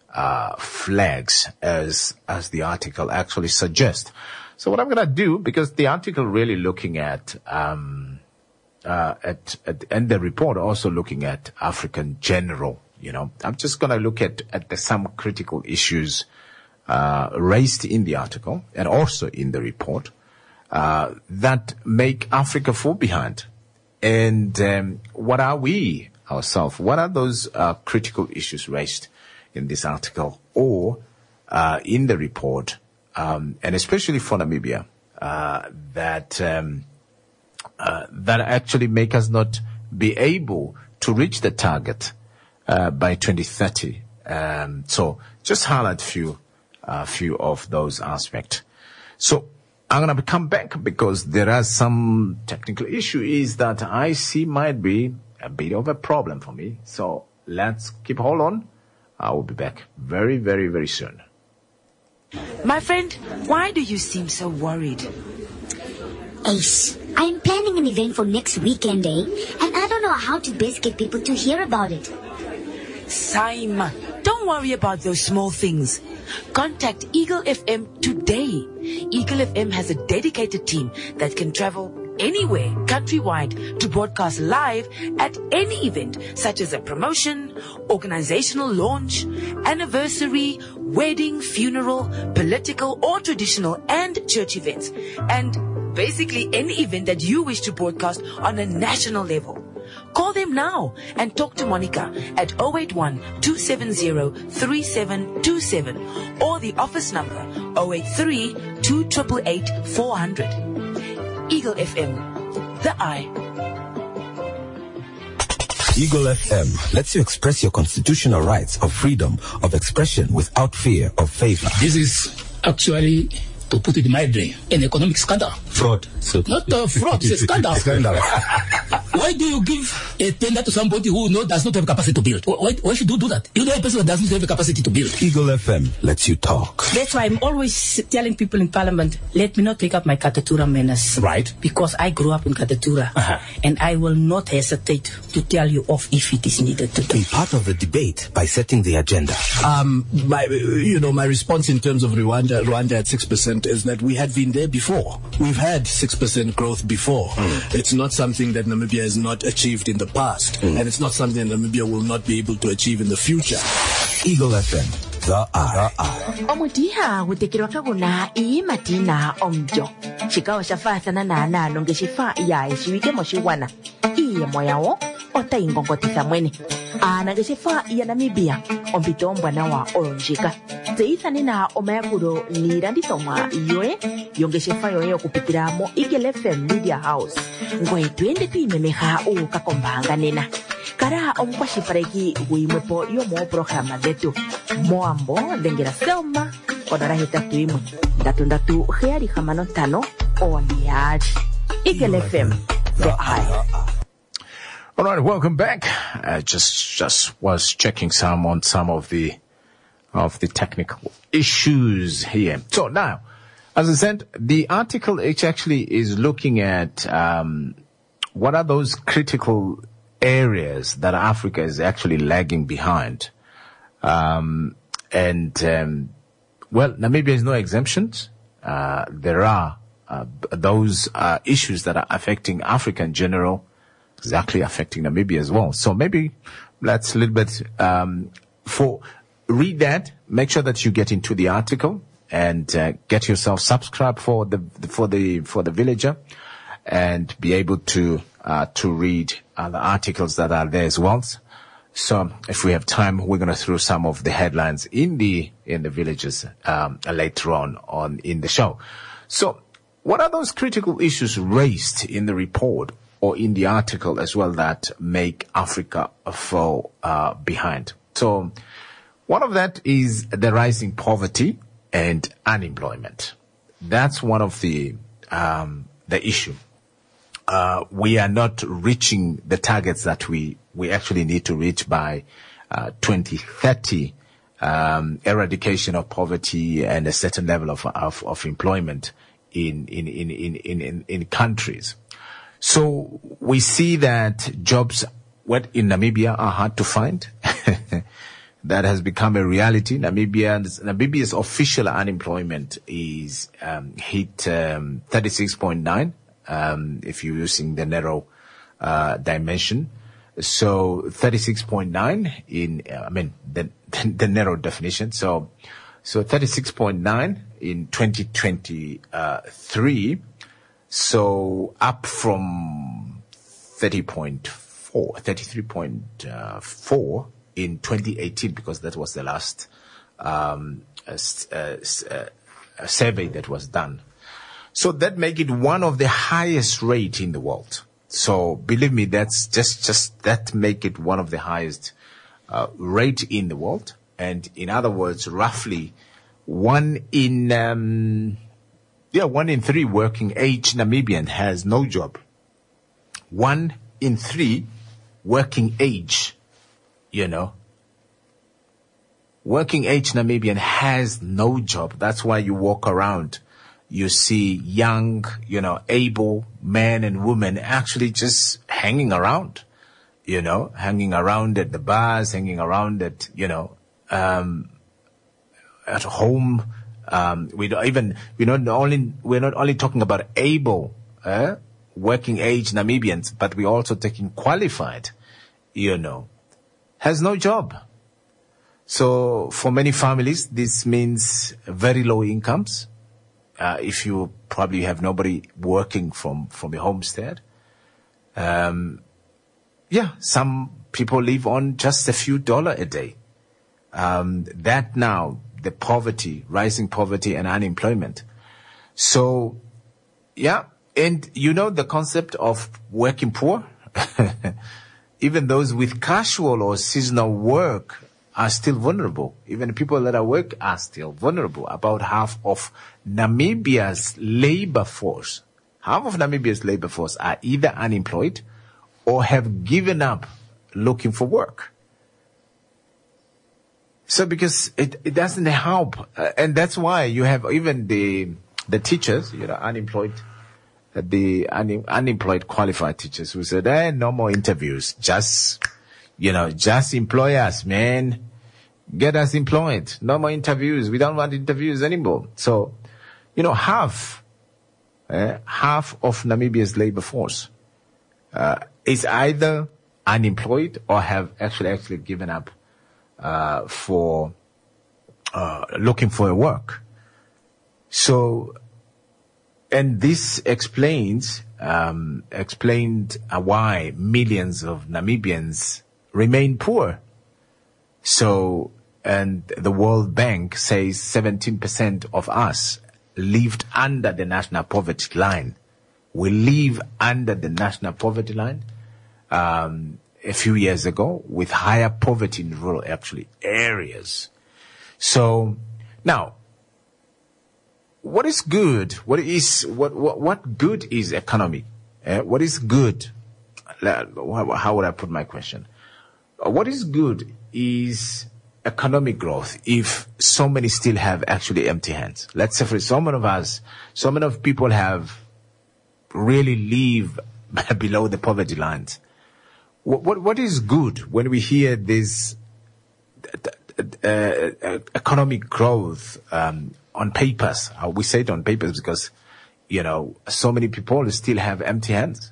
uh, flags, as as the article actually suggests. So what I'm going to do, because the article really looking at um, uh, at, at and the report also looking at Africa in general. You know, I'm just going to look at at the, some critical issues uh, raised in the article and also in the report uh, that make Africa fall behind. And um, what are we ourselves? What are those uh, critical issues raised in this article or uh, in the report, um, and especially for Namibia, uh, that um, uh, that actually make us not be able to reach the target uh, by twenty thirty? Um, so just highlight few, uh, few of those aspects. So I'm going to come back because there are some technical issue is that I see might be a bit of a problem for me. So let's keep hold on. I will be back very, very, very soon. My friend, why do you seem so worried? Ace, I'm planning an event for next weekend, eh? And I don't know how to best get people to hear about it. Saima, don't worry about those small things. Contact Eagle F M today. Eagle F M has a dedicated team that can travel anywhere countrywide to broadcast live at any event, such as a promotion, organizational launch, anniversary, wedding, funeral, political or traditional and church events, and basically any event that you wish to broadcast on a national level. Call them now and talk to Monica at zero eight one, two seven zero, three seven two seven or the office number zero eight three, two eight eight, four hundred. Eagle F M, the eye. Eagle F M lets you express your constitutional rights of freedom of expression without fear of favor. This is actually, to put it mildly, an economic scandal. Fraud. So Not a fraud, it's a scandal. Scandal. Why do you give a tender to somebody who no, does not have capacity to build? Why, why should you do that? You know a person that doesn't have the capacity to build. Eagle F M lets you talk. That's why I'm always telling people in Parliament, let me not take up my Katatura menace. Right. Because I grew up in Katatura. Uh-huh. And I will not hesitate to tell you off if it is needed to do. Be part of the debate by setting the agenda. Um, my, you know, my response in terms of Rwanda, Rwanda at six percent is that we had been there before. We've had six percent growth before. Mm. It's not something that Namibia has not achieved in the past. Mm. And it's not something that Namibia will not be able to achieve in the future. Eagle F M, the eye. Omutiha gutekirwa kaguna iyi matina omjo. Shikawa shafathana na nano ngeshifa ya ishiwike moshiwana. Iye moyawo ota ingongotisa mwene. Ana ngeshifa ya Namibia ompito mbwana wa olonjika. Zeithani na omayakuro ni randithomwa yoe yongeshefa yoe okupitira mo Eagle F M Media House. Ngwe twende tuimemeha ukakombanga nena. Kara omkwashipareki guimwepo yomo programa zetu. Moambo dengera selma odara hitatu imwe. Ndatu ndatu heari hamano tano oniad. Eagle F M, the eye. All right, welcome back. I just just was checking some on some of the of the technical issues here. So now, as I said, the article it actually is looking at um, what are those critical areas that Africa is actually lagging behind. Um, and um, well, Namibia is no exemptions. Uh, there are uh, those uh, issues that are affecting Africa in general, exactly affecting Namibia as well. So maybe let's a little bit um, for read that. Make sure that you get into the article and uh, get yourself subscribed for the for the for the Villager, and be able to uh, to read other articles that are there as well. So if we have time, we're going to throw some of the headlines in the in the Villages um, later on on in the show. So what are those critical issues raised in the report or in the article as well that make Africa fall uh, behind? So one of that is the rising poverty and unemployment. That's one of the um, the issue. Uh, we are not reaching the targets that we we actually need to reach by uh, twenty thirty. Um, eradication of poverty and a certain level of of, of employment in in, in in in in in countries. So we see that jobs, what in Namibia, are hard to find. that has become a reality. Namibia's, Namibia's official unemployment is um, hit um, thirty-six point nine, um, if you're using the narrow uh, dimension. So thirty-six point nine in, uh, I mean, the, the narrow definition. So, so thirty-six point nine in twenty twenty-three. So up from thirty point four, thirty-three point four in twenty eighteen, because that was the last um, uh, uh, uh, survey that was done. So that make it one of the highest rate in the world. So believe me, that's just, just that make it one of the highest uh, rate in the world. And in other words, roughly one in, um, yeah, one in three working age Namibian has no job. One in three working age, you know, working age Namibian has no job. That's why you walk around. You see young, you know, able men and women actually just hanging around, you know, hanging around at the bars, hanging around at, you know, um, at home. Um, we don't even, we're not only, we're not only talking about able, uh, working age Namibians, but we're also taking qualified, you know, has no job. So for many families, this means very low incomes. Uh, if you probably have nobody working from, from your homestead. Um, yeah, some people live on just a few dollars a day. Um, that now, the poverty, rising poverty and unemployment. So, yeah, and you know the concept of working poor? Even those with casual or seasonal work are still vulnerable. Even people that are work are still vulnerable. About half of Namibia's labor force, half of Namibia's labor force are either unemployed or have given up looking for work. So because it, it doesn't help. Uh, and that's why you have even the, the teachers, you know, unemployed, uh, the un, unemployed qualified teachers who said, eh, no more interviews. Just, you know, just employ us, man. Get us employed. No more interviews. We don't want interviews anymore. So, you know, half, uh, half of Namibia's labor force, uh, is either unemployed or have actually, actually given up, uh, for, uh, looking for a work. So, and this explains, um, explained uh, why millions of Namibians remain poor. So, and the World Bank says seventeen percent of us lived under the national poverty line. We live under the national poverty line, um, a few years ago, with higher poverty in rural, actually, areas. So, now, what is good? What is, what, what, what good is economy? Uh, what is good? How would I put my question? What is good is economic growth if so many still have actually empty hands. Let's say for so many of us, so many of people have really live below the poverty lines. What, what, what is good when we hear this uh, uh, economic growth um, on papers? Uh, we say it on papers because, you know, so many people still have empty hands.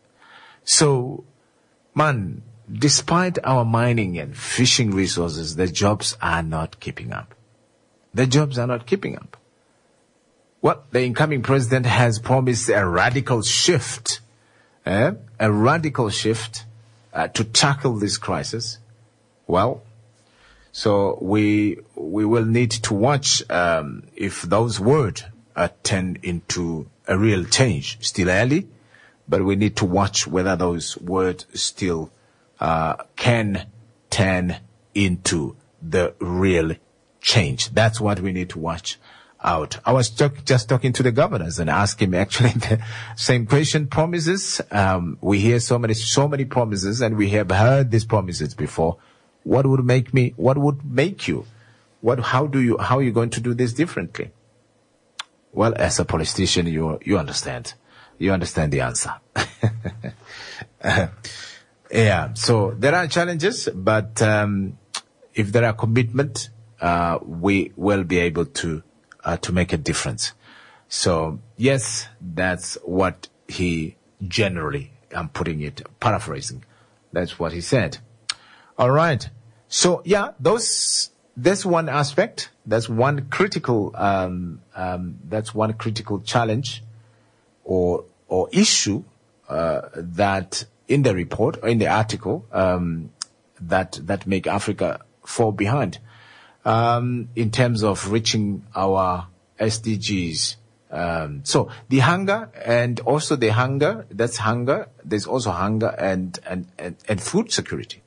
So, man, despite our mining and fishing resources, the jobs are not keeping up. The jobs are not keeping up. Well, the incoming president has promised a radical shift, eh? a radical shift uh, to tackle this crisis. Well, so we we will need to watch um, if those words are turned into a real change. Still early, but we need to watch whether those words still Uh, can turn into the real change. That's what we need to watch out. I was talk, just talking to the governors and asking him actually the same question. Promises. Um, we hear so many, so many promises, and we have heard these promises before. What would make me? What would make you? What? How do you? How are you going to do this differently? Well, as a politician, you you understand. You understand the answer. uh, Yeah, so there are challenges, but um, if there are commitment, uh, we will be able to, uh, to make a difference. So yes, that's what he generally, I'm putting it, paraphrasing. That's what he said. All right. So yeah, those, that's one aspect. That's one critical, um, um, that's one critical challenge or, or issue, uh, that in the report or in the article, um, that, that make Africa fall behind, um, in terms of reaching our S D Gs. Um, so the hunger and also the hunger, that's hunger. There's also hunger and, and, and, and food security.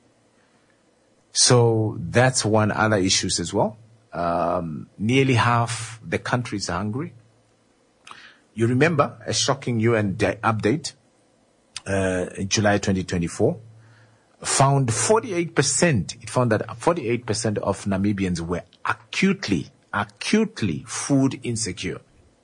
So that's one other issues as well. Um, nearly half the country is hungry. You remember a shocking U N de- update, uh, in July twenty twenty-four found forty-eight percent, it found that forty-eight percent of Namibians were acutely, acutely food insecure.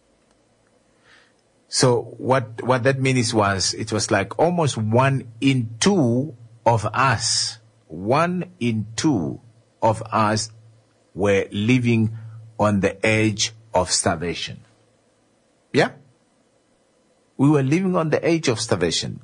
So what, what that means was, it was like almost one in two of us, one in two of us were living on the edge of starvation. Yeah? We were living on the edge of starvation.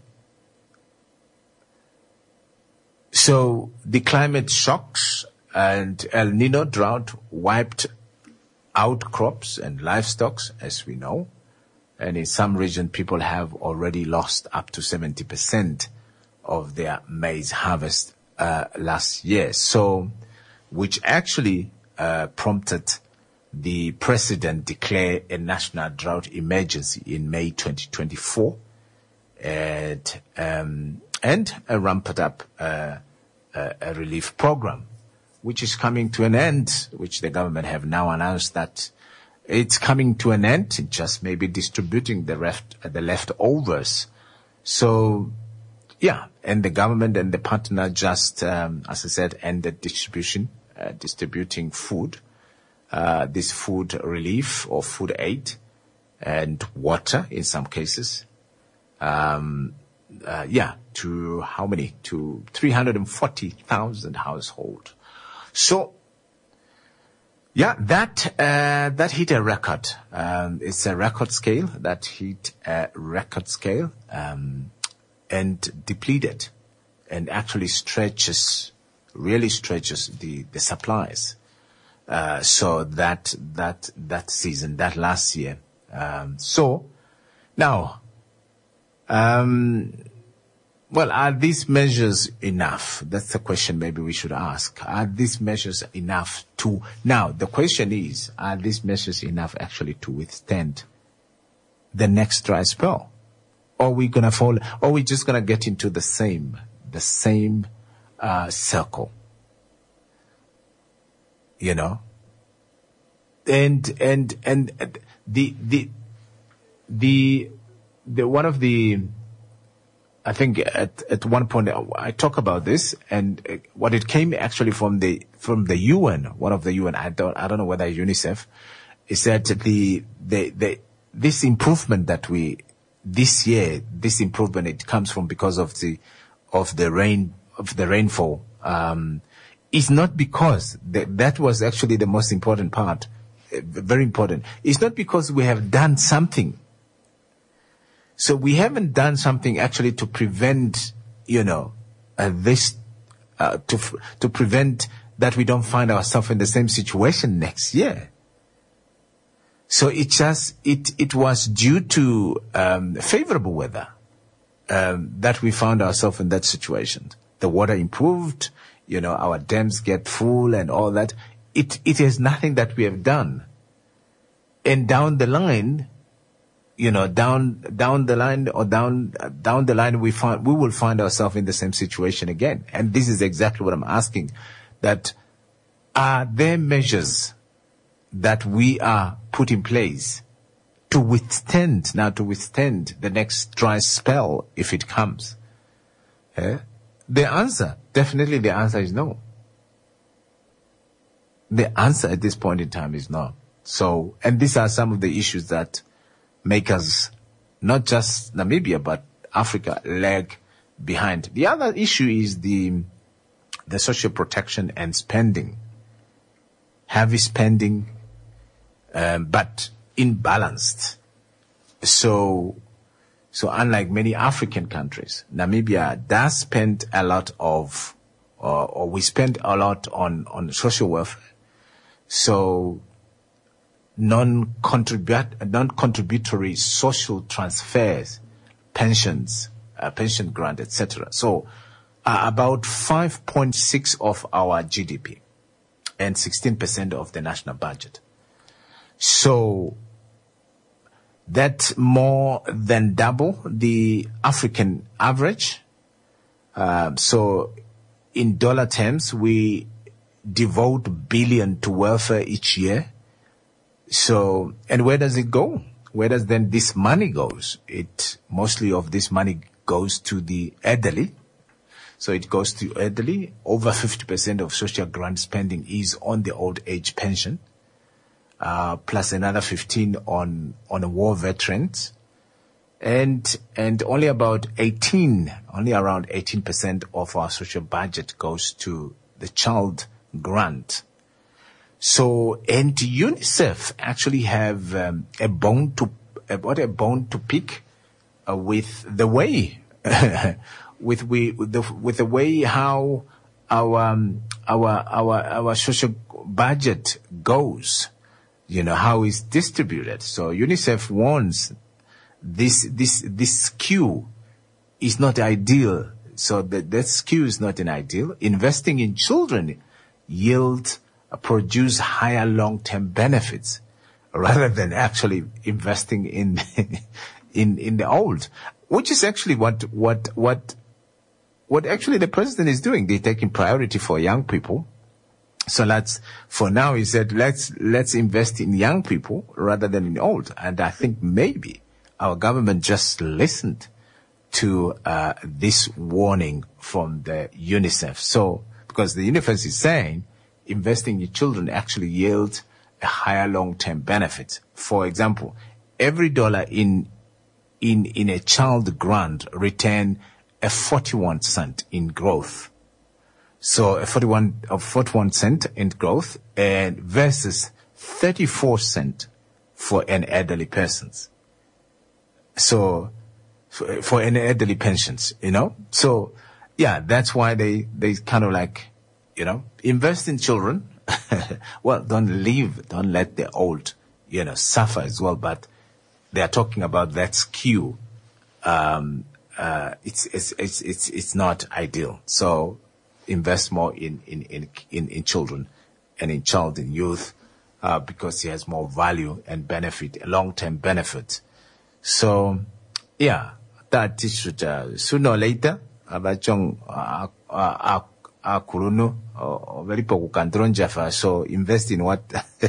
So the climate shocks and El Nino drought wiped out crops and livestock, as we know. And in some regions, people have already lost up to seventy percent of their maize harvest uh, last year. So, which actually uh, prompted the president declare a national drought emergency in May twenty twenty-four, and um, and uh, ramped up uh, a, a relief program, which is coming to an end. Which the government have now announced that it's coming to an end, just maybe distributing the left, the leftovers. So, yeah, and the government and the partner just, um, as I said, ended distribution, uh, distributing food, uh, this food relief or food aid and water in some cases. Um, uh, yeah, to how many? To three hundred forty thousand households. So, yeah, that, uh, that hit a record. Um, it's a record scale that hit a record scale, um, and depleted and actually stretches, really stretches the, the supplies. Uh, so that, that, that season, that last year. Um, so now, um, well, are these measures enough? That's the question maybe we should ask. Are these measures enough to, now the question is, are these measures enough actually to withstand the next dry spell? Or are we gonna fall, or are we just gonna get into the same, the same, uh, circle? You know? And, and, and the, the, the, the, one of the, I think at, at one point I talk about this, and what it came actually from the, from the U N, one of the U N, I don't, I don't know whether UNICEF, is that the, the, the, this improvement that we, this year, this improvement, it comes from because of the, of the rain, of the rainfall, um, is not because the, that was actually the most important part, very important. It's not because we have done something. So we haven't done something actually to prevent, you know, uh, this, uh, to, to prevent that we don't find ourselves in the same situation next year. So it just, it, it was due to, um, favorable weather, um, that we found ourselves in that situation. The water improved, you know, our dams get full and all that. It, it is nothing that we have done. And down the line, you know, down, down the line or down, down the line, we find, we will find ourselves in the same situation again. And this is exactly what I'm asking, that are there measures that we are put in place to withstand, now to withstand the next dry spell if it comes? Eh? The answer, definitely the answer is no. The answer at this point in time is no. So, and these are some of the issues that make us, not just Namibia, but Africa, lag behind. The other issue is the, the social protection and spending, heavy spending, um, but imbalanced. So, so unlike many African countries, Namibia does spend a lot of, or, or we spend a lot on, on social welfare. So, non-contribut- non-contributory social transfers, pensions, uh, pension grant, et cetera. So, uh, about five point six of our G D P and sixteen percent of the national budget. So, that's more than double the African average. Uh, so, in dollar terms, we devote billion to welfare each year. So, and where does it go? Where does then this money goes? It, mostly of this money goes to the elderly. So it goes to elderly. Over fifty percent of social grant spending is on the old age pension. Uh, plus another fifteen on, on war veterans. And, and only about eighteen, only around eighteen percent of our social budget goes to the child grant. So, and UNICEF actually have um, a bone to, uh, what a bone to pick uh, with the way, with we, with the, with the way how our, um, our, our, our social budget goes, you know, how it's distributed. So UNICEF warns this, this, this skew is not ideal. So that, that skew is not an ideal. Investing in children yield produce higher long-term benefits rather than actually investing in in in the old, which is actually what what what what actually the president is doing. They're taking priority for young people. So let's, for now, he said, let's let's invest in young people rather than in old. And I think maybe our government just listened to uh, this warning from the UNICEF. So because the UNICEF is saying, investing in children actually yields a higher long-term benefit. For example, every dollar in in in a child grant return a forty-one cent in growth. So a forty-one of forty-one cent in growth, and versus thirty-four cent for an elderly persons. So for, for an elderly pensions, you know. So yeah, that's why they they kind of like, you know, invest in children. Well, don't leave, don't let the old, you know, suffer as well. But they are talking about that skew. Um, uh, it's, it's, it's, it's, it's not ideal. So invest more in, in, in, in, in children and in child and youth, uh, because he has more value and benefit, long-term benefit. So, yeah, that is should, uh, sooner or later, abachong, uh, uh, uh, kurunu, or very poku kantron jaffa, so invest in what?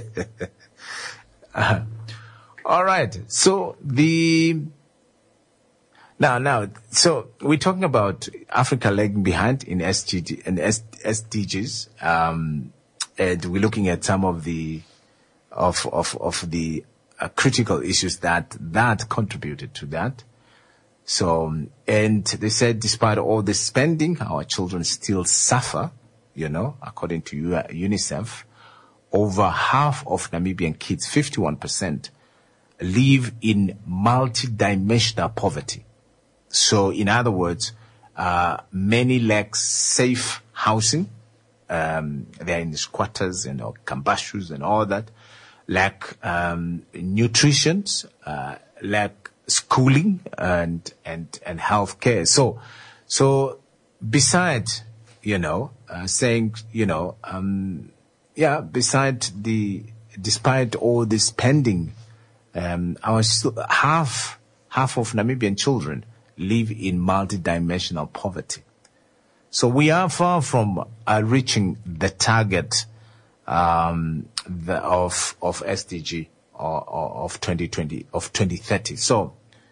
uh, all right. So the, now, now, so we're talking about Africa lagging behind in S D G, in S D Gs, um, and we're looking at some of the, of, of, of the uh, critical issues that, that contributed to that. So, and they said despite all this spending, our children still suffer, you know, according to UNICEF. Over half of Namibian kids, fifty-one percent, live in multidimensional poverty. So, in other words, uh, many lack safe housing. Um, they're in squatters and or kambashus and all that. Lack um, nutrition, uh, lack schooling and and and health care. So, so besides, you know, uh, saying, you know, um, yeah, beside the, despite all this spending, um, our half half of Namibian children live in multidimensional poverty. So we are far from uh, reaching the target um, the, of of S D G or, or of twenty twenty, of twenty thirty. So,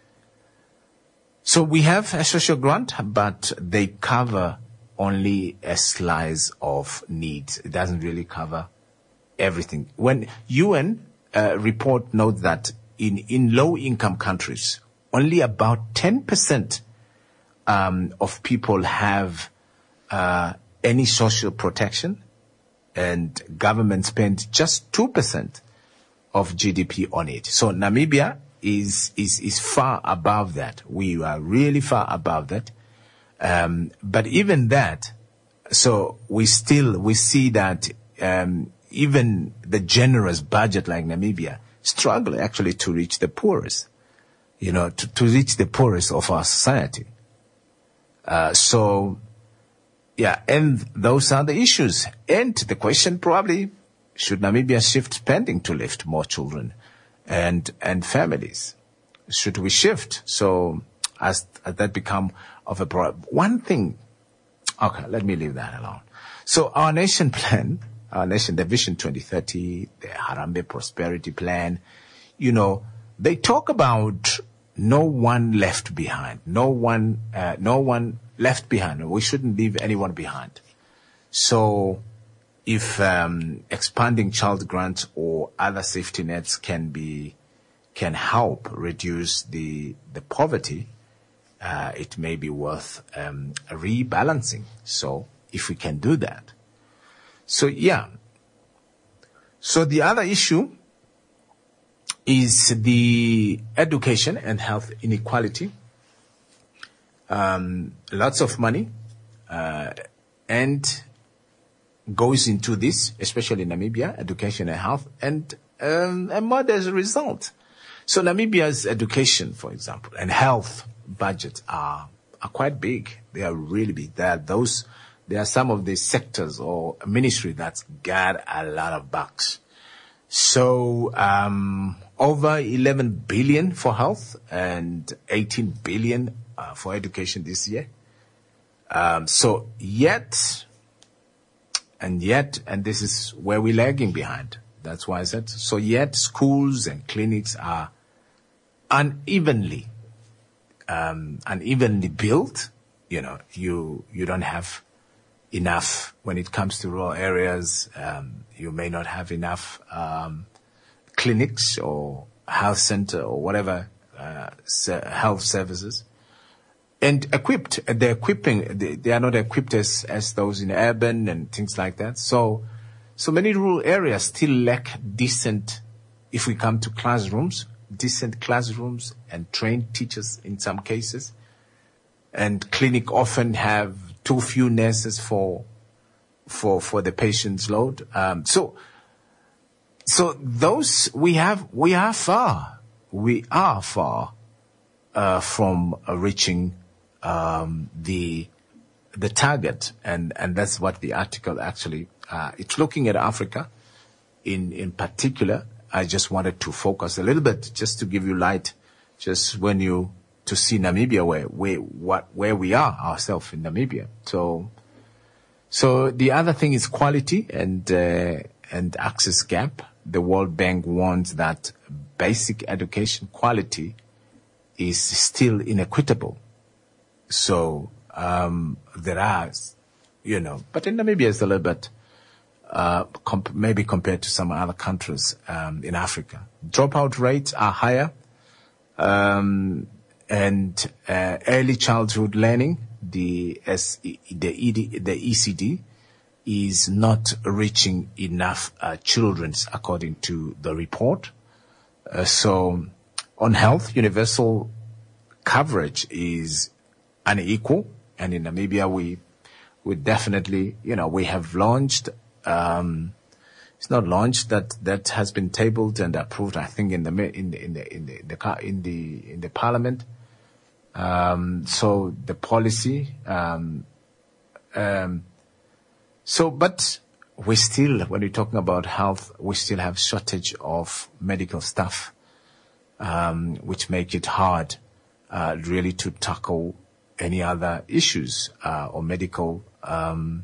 so we have a social grant, but they cover only a slice of needs. It doesn't really cover everything. When U N uh, report notes that in in low income countries, only about ten percent um, of people have uh, any social protection, and government spend just two percent of G D P on it. So Namibia is, is, is far above that. We are really far above that. Um, but even that, so we still, we see that, um, even the generous budget like Namibia struggle actually to reach the poorest, you know, to, to reach the poorest of our society. Uh, so, yeah, and those are the issues. And the question probably, should Namibia shift spending to lift more children and, and families? Should we shift? So as, as that become of a problem. One thing, okay, let me leave that alone. So our nation plan, our nation, the Vision twenty thirty, the Harambee Prosperity Plan, you know, they talk about no one left behind, no one, uh, no one left behind. We shouldn't leave anyone behind. So if um, expanding child grants or other safety nets can be, can help reduce the the poverty, uh, it may be worth um, rebalancing. So if we can do that. So yeah. So the other issue is the education and health inequality. Um, lots of money, uh, and goes into this, especially in Namibia, education and health, and um, a modest result. So Namibia's education, for example, and health budgets are are quite big. They are really big. There are those, there are some of the sectors or ministry that's got a lot of bucks. So um, over eleven billion for health and eighteen billion uh, for education this year. Um, so yet. And yet, and this is where we're lagging behind. That's why I said, so yet schools and clinics are unevenly, um, unevenly built. You know, you, you don't have enough when it comes to rural areas. Um, you may not have enough, um, clinics or health center or whatever, uh, health services. And equipped, they're equipping, they, they are not equipped as, as those in urban and things like that. So, so many rural areas still lack decent, if we come to classrooms, decent classrooms and trained teachers in some cases. And clinic often have too few nurses for, for, for the patient's load. Um, so, so those, we have, we are far, we are far, uh, from uh, reaching Um, the the target, and and that's what the article actually uh, it's looking at Africa in in particular. I just wanted to focus a little bit just to give you light, just when you to see Namibia where where what where we are ourselves in Namibia. So so the other thing is quality and uh, and access gap. The World Bank warns that basic education quality is still inequitable. So, um, there are, you know, but in Namibia it's a little bit, uh, comp- maybe compared to some other countries, um, in Africa. Dropout rates are higher, um, and, uh, early childhood learning, the S, the E D, the E C D is not reaching enough, uh, children according to the report. Uh, so on health, universal coverage is unequal, and in Namibia we we definitely, you know, we have launched um it's not launched that that has been tabled and approved, I think, in the in the in the in the in the in the, in the parliament. Um so the policy um um so but we still, when we're talking about health, we still have shortage of medical staff, um which make it hard uh really to tackle any other issues, uh, or medical, um,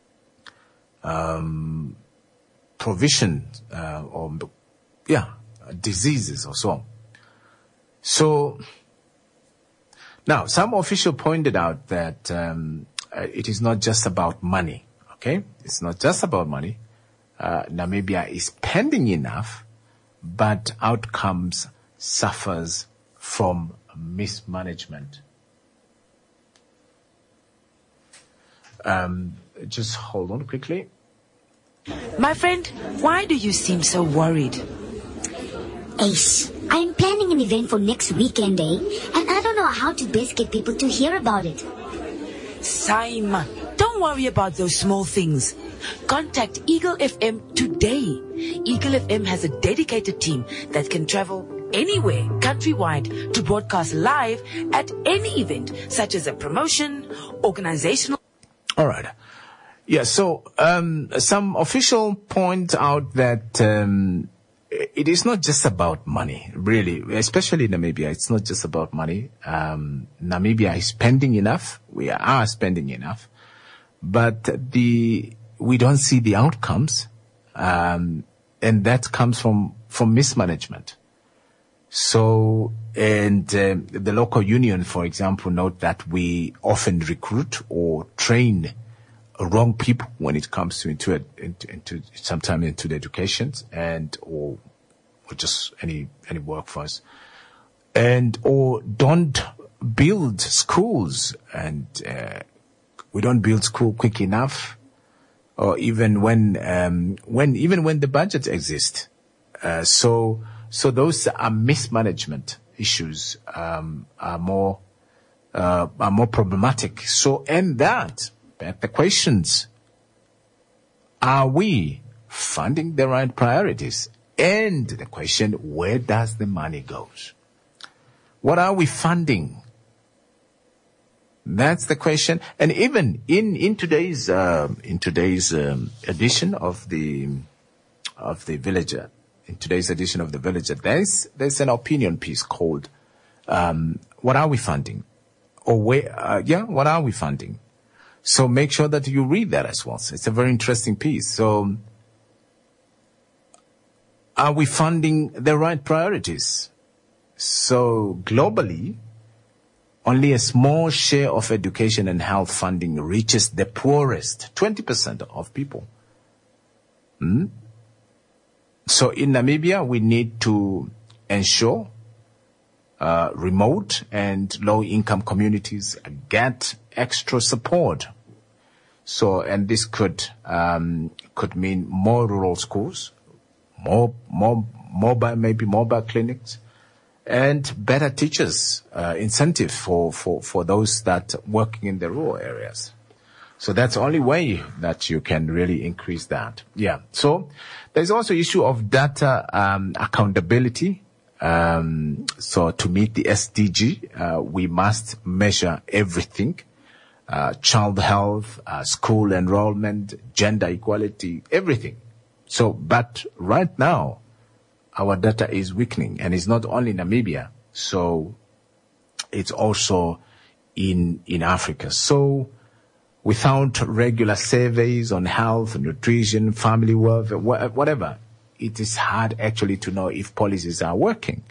um, provision, uh, or, yeah, diseases or so on. So, now, some official pointed out that, um, uh, it is not just about money, okay? It's not just about money. Uh, Namibia is spending enough, but outcomes suffers from mismanagement. Um, just hold on quickly. My friend, why do you seem so worried? Ace, I'm planning an event for next weekend, eh? And I don't know how to best get people to hear about it. Saima, don't worry about those small things. Contact Eagle F M today. Eagle F M has a dedicated team that can travel anywhere countrywide to broadcast live at any event, such as a promotion, organizational. All right. Yeah, so um, some official point out that um, it is not just about money, really, especially in Namibia. It's not just about money. Um, Namibia is spending enough. We are spending enough. But the we don't see the outcomes, um, and that comes from, from mismanagement. So, and um, the local union, for example, note that we often recruit or train wrong people when it comes to into it, into, into sometime into the education and or, or just any any workforce, and or don't build schools, and uh, we don't build school quick enough, or even when um, when even when the budget exists. Uh, so so those are mismanagement issues um, are more uh, are more problematic. So and that. The questions, are we funding the right priorities? And the question, where does the money go? What are we funding? That's the question. And even in, in today's, uh, in today's um, edition of the, of the Villager, in today's edition of the Villager, there's, there's an opinion piece called, um, what are we funding? Or where, uh, yeah, what are we funding? So make sure that you read that as well. So it's a very interesting piece. So are we funding the right priorities? So globally, only a small share of education and health funding reaches the poorest, twenty percent of people. Hmm? So in Namibia, we need to ensure Uh, remote and low-income communities get extra support. So, and this could um, could mean more rural schools, more more mobile maybe mobile clinics, and better teachers uh, incentive for for for those that working in the rural areas. So that's the only way that you can really increase that. Yeah. So there's also issue of data um, accountability. Um, so to meet the S D G, uh, we must measure everything, uh, child health, uh, school enrollment, gender equality, everything. So, but right now, our data is weakening, and it's not only Namibia. So it's also in, in Africa. So without regular surveys on health, nutrition, family welfare, whatever, it is hard actually to know if policies are working.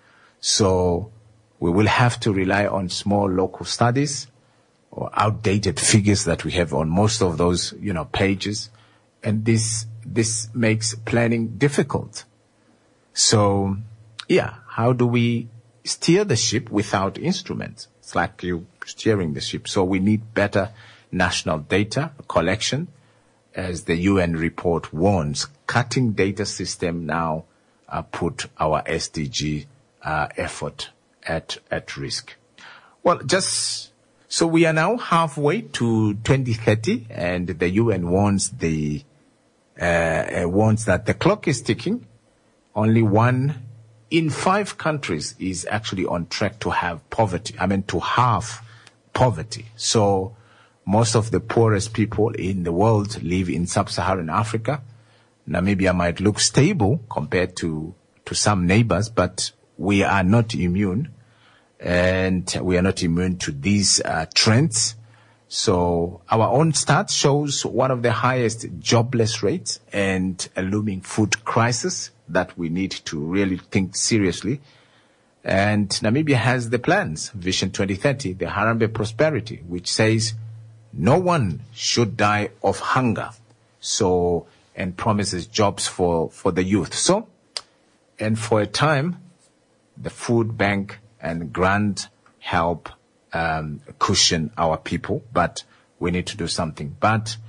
So we will have to rely on small local studies or outdated figures that we have on most of those, you know, pages. And this, this makes planning difficult. So, yeah, how do we steer the ship without instruments? It's like you steering the ship. So we need better national data collection. As the U N report warns, cutting data system now uh, put our S D G uh, effort at at risk. Well, just so we are now halfway to twenty thirty, and the U N warns the uh, warns that the clock is ticking. Only one in five countries is actually on track to have poverty. I mean, to halve poverty. So most of the poorest people in the world live in sub-Saharan Africa. Namibia might look stable compared to, to some neighbors, but we are not immune. And we are not immune to these uh, trends. So our own stats shows one of the highest jobless rates and a looming food crisis that we need to really think seriously. And Namibia has the plans, Vision twenty thirty, the Harambee Prosperity, which says no one should die of hunger. So, and promises jobs for, for the youth. So, and for a time, the food bank and grant help um, cushion our people, but we need to do something. But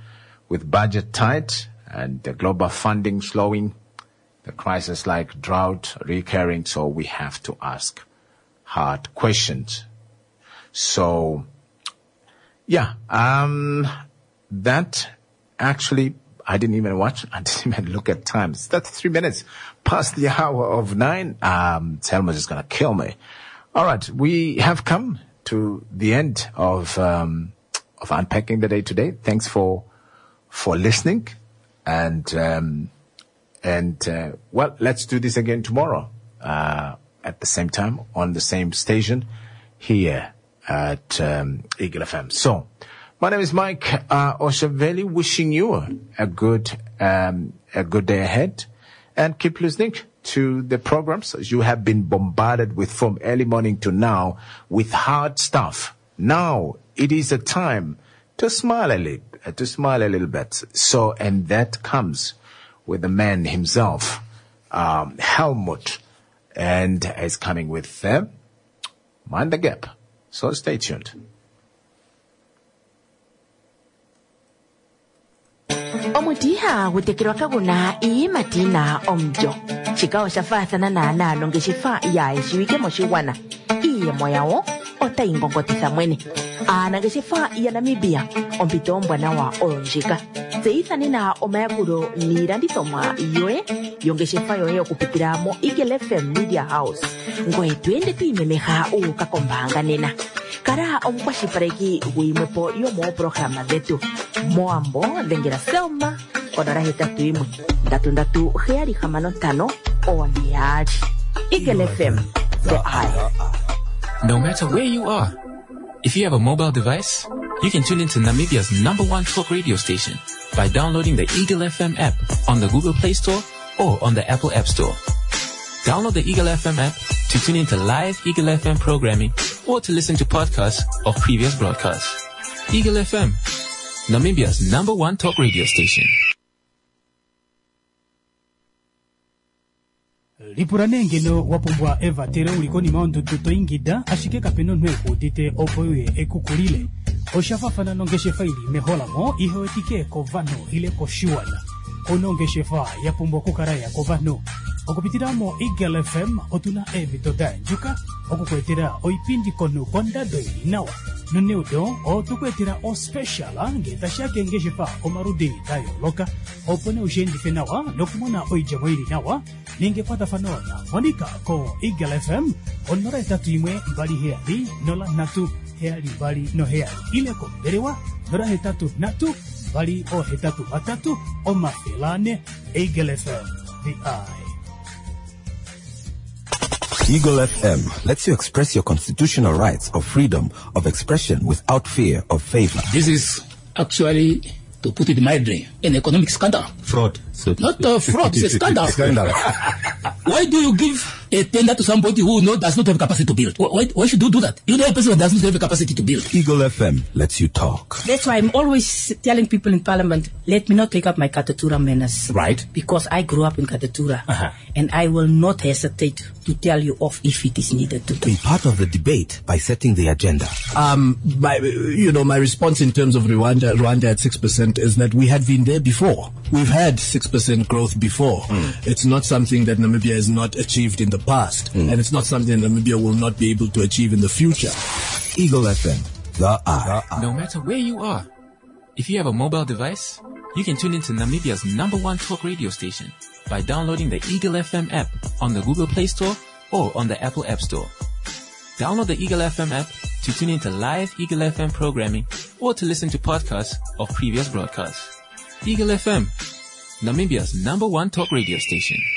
with budget tight and the global funding slowing, the crisis like drought recurring, so we have to ask hard questions. So, yeah, um, that actually, I didn't even watch, I didn't even look at time. It's thirty-three minutes past the hour of nine. Um, Selma's is going to kill me. All right, we have come to the end of, um, of Unpacking the Day today. Thanks for, for listening. And, um, and, uh, well, let's do this again tomorrow, uh, at the same time on the same station here at, um, Eagle F M. So, my name is Mike, uh, Oshaveli, wishing you a good, um, a good day ahead, and keep listening to the programs you have been bombarded with from early morning to now with hard stuff. Now it is a time to smile a little, to smile a little bit. So, and that comes with the man himself, um, Helmut, and is coming with them. Uh, Mind the Gap. So stay tuned. Omutiha wutekirwa kaguna ii matina omjo. Chikao shafathana na nalo ngeshifa ya ishiwike moshiwana. Iye moyao ota ingongotisa mwene. Ana ngeshifa ya Namibia ompito mbwana wa oronjika. Zeithani na omayakuro ni randithomwa yoe yongeshifa yoe okupitira mo Eagle F M Media House. Ngoe tuende tuimeleha ukakombanga nena. Kara omkwashipareki wimwepo yomo programa dhetu. Moambo lengera Selma onara hetatu imwe ndatu ndatu heari hamano tano oniaji. Eagle F M, the eye. No matter where you are, if you have a mobile device, you can tune into Namibia's number one talk radio station by downloading the Eagle F M app on the Google Play Store or on the Apple App Store. Download the Eagle F M app to tune into live Eagle F M programming or to listen to podcasts of previous broadcasts. Eagle F M, Namibia's number one talk radio station. Lipuranenge no wapumbwa eva tere ulikoni maondo tuto ingida ashike kapeno nweko dite opoye ekukulile. Oshafafana nongeshe faili mehola mo ihoetike kovano ile koshuana. Onongeshe fa yapumbwa kukaraya kovano. Okupitiramo Eagle F M otuna evito danjuka okukwetera oipindi kono kondado inawa noneudo otukwetera o special ange tashake ngeshe fa omarudi dayo loka opone ushendi fenawa nokumona oijamoiri nawa ninge kwata fanona monika ko Eagle F M onora etatu imwe mbali heari nola natu heari mbali no heari ile ko derewa nora hetatu natu mbali o hetatu matatu o mafelane. Eagle F M, the eye. Eagle F M lets you express your constitutional rights of freedom of expression without fear of favor. This is actually, to put it mildly, an economic scandal. Fraud. So Not a fraud, it's a scandal. Scandal. Why do you give a tender to somebody who no, does not have capacity to build? Why, why should you do that? You know a person who does not have the capacity to build. Eagle F M lets you talk. That's why I'm always telling people in Parliament, let me not take up my Katatura manners. Right. Because I grew up in Katatura. Uh-huh. And I will not hesitate to tell you off if it is needed to do. Be part of the debate by setting the agenda. Um, my, you know, my response in terms of Rwanda, Rwanda at six percent is that we had been there before. We've had six percent growth before. Mm. It's not something that Namibia has not achieved in the past. Mm. And it's not something that Namibia will not be able to achieve in the future. Eagle F M, the eye. No matter where you are, if you have a mobile device, you can tune into Namibia's number one talk radio station by downloading the Eagle F M app on the Google Play Store or on the Apple App Store. Download the Eagle F M app to tune into live Eagle F M programming or to listen to podcasts of previous broadcasts. Eagle F M, Namibia's number one talk radio station.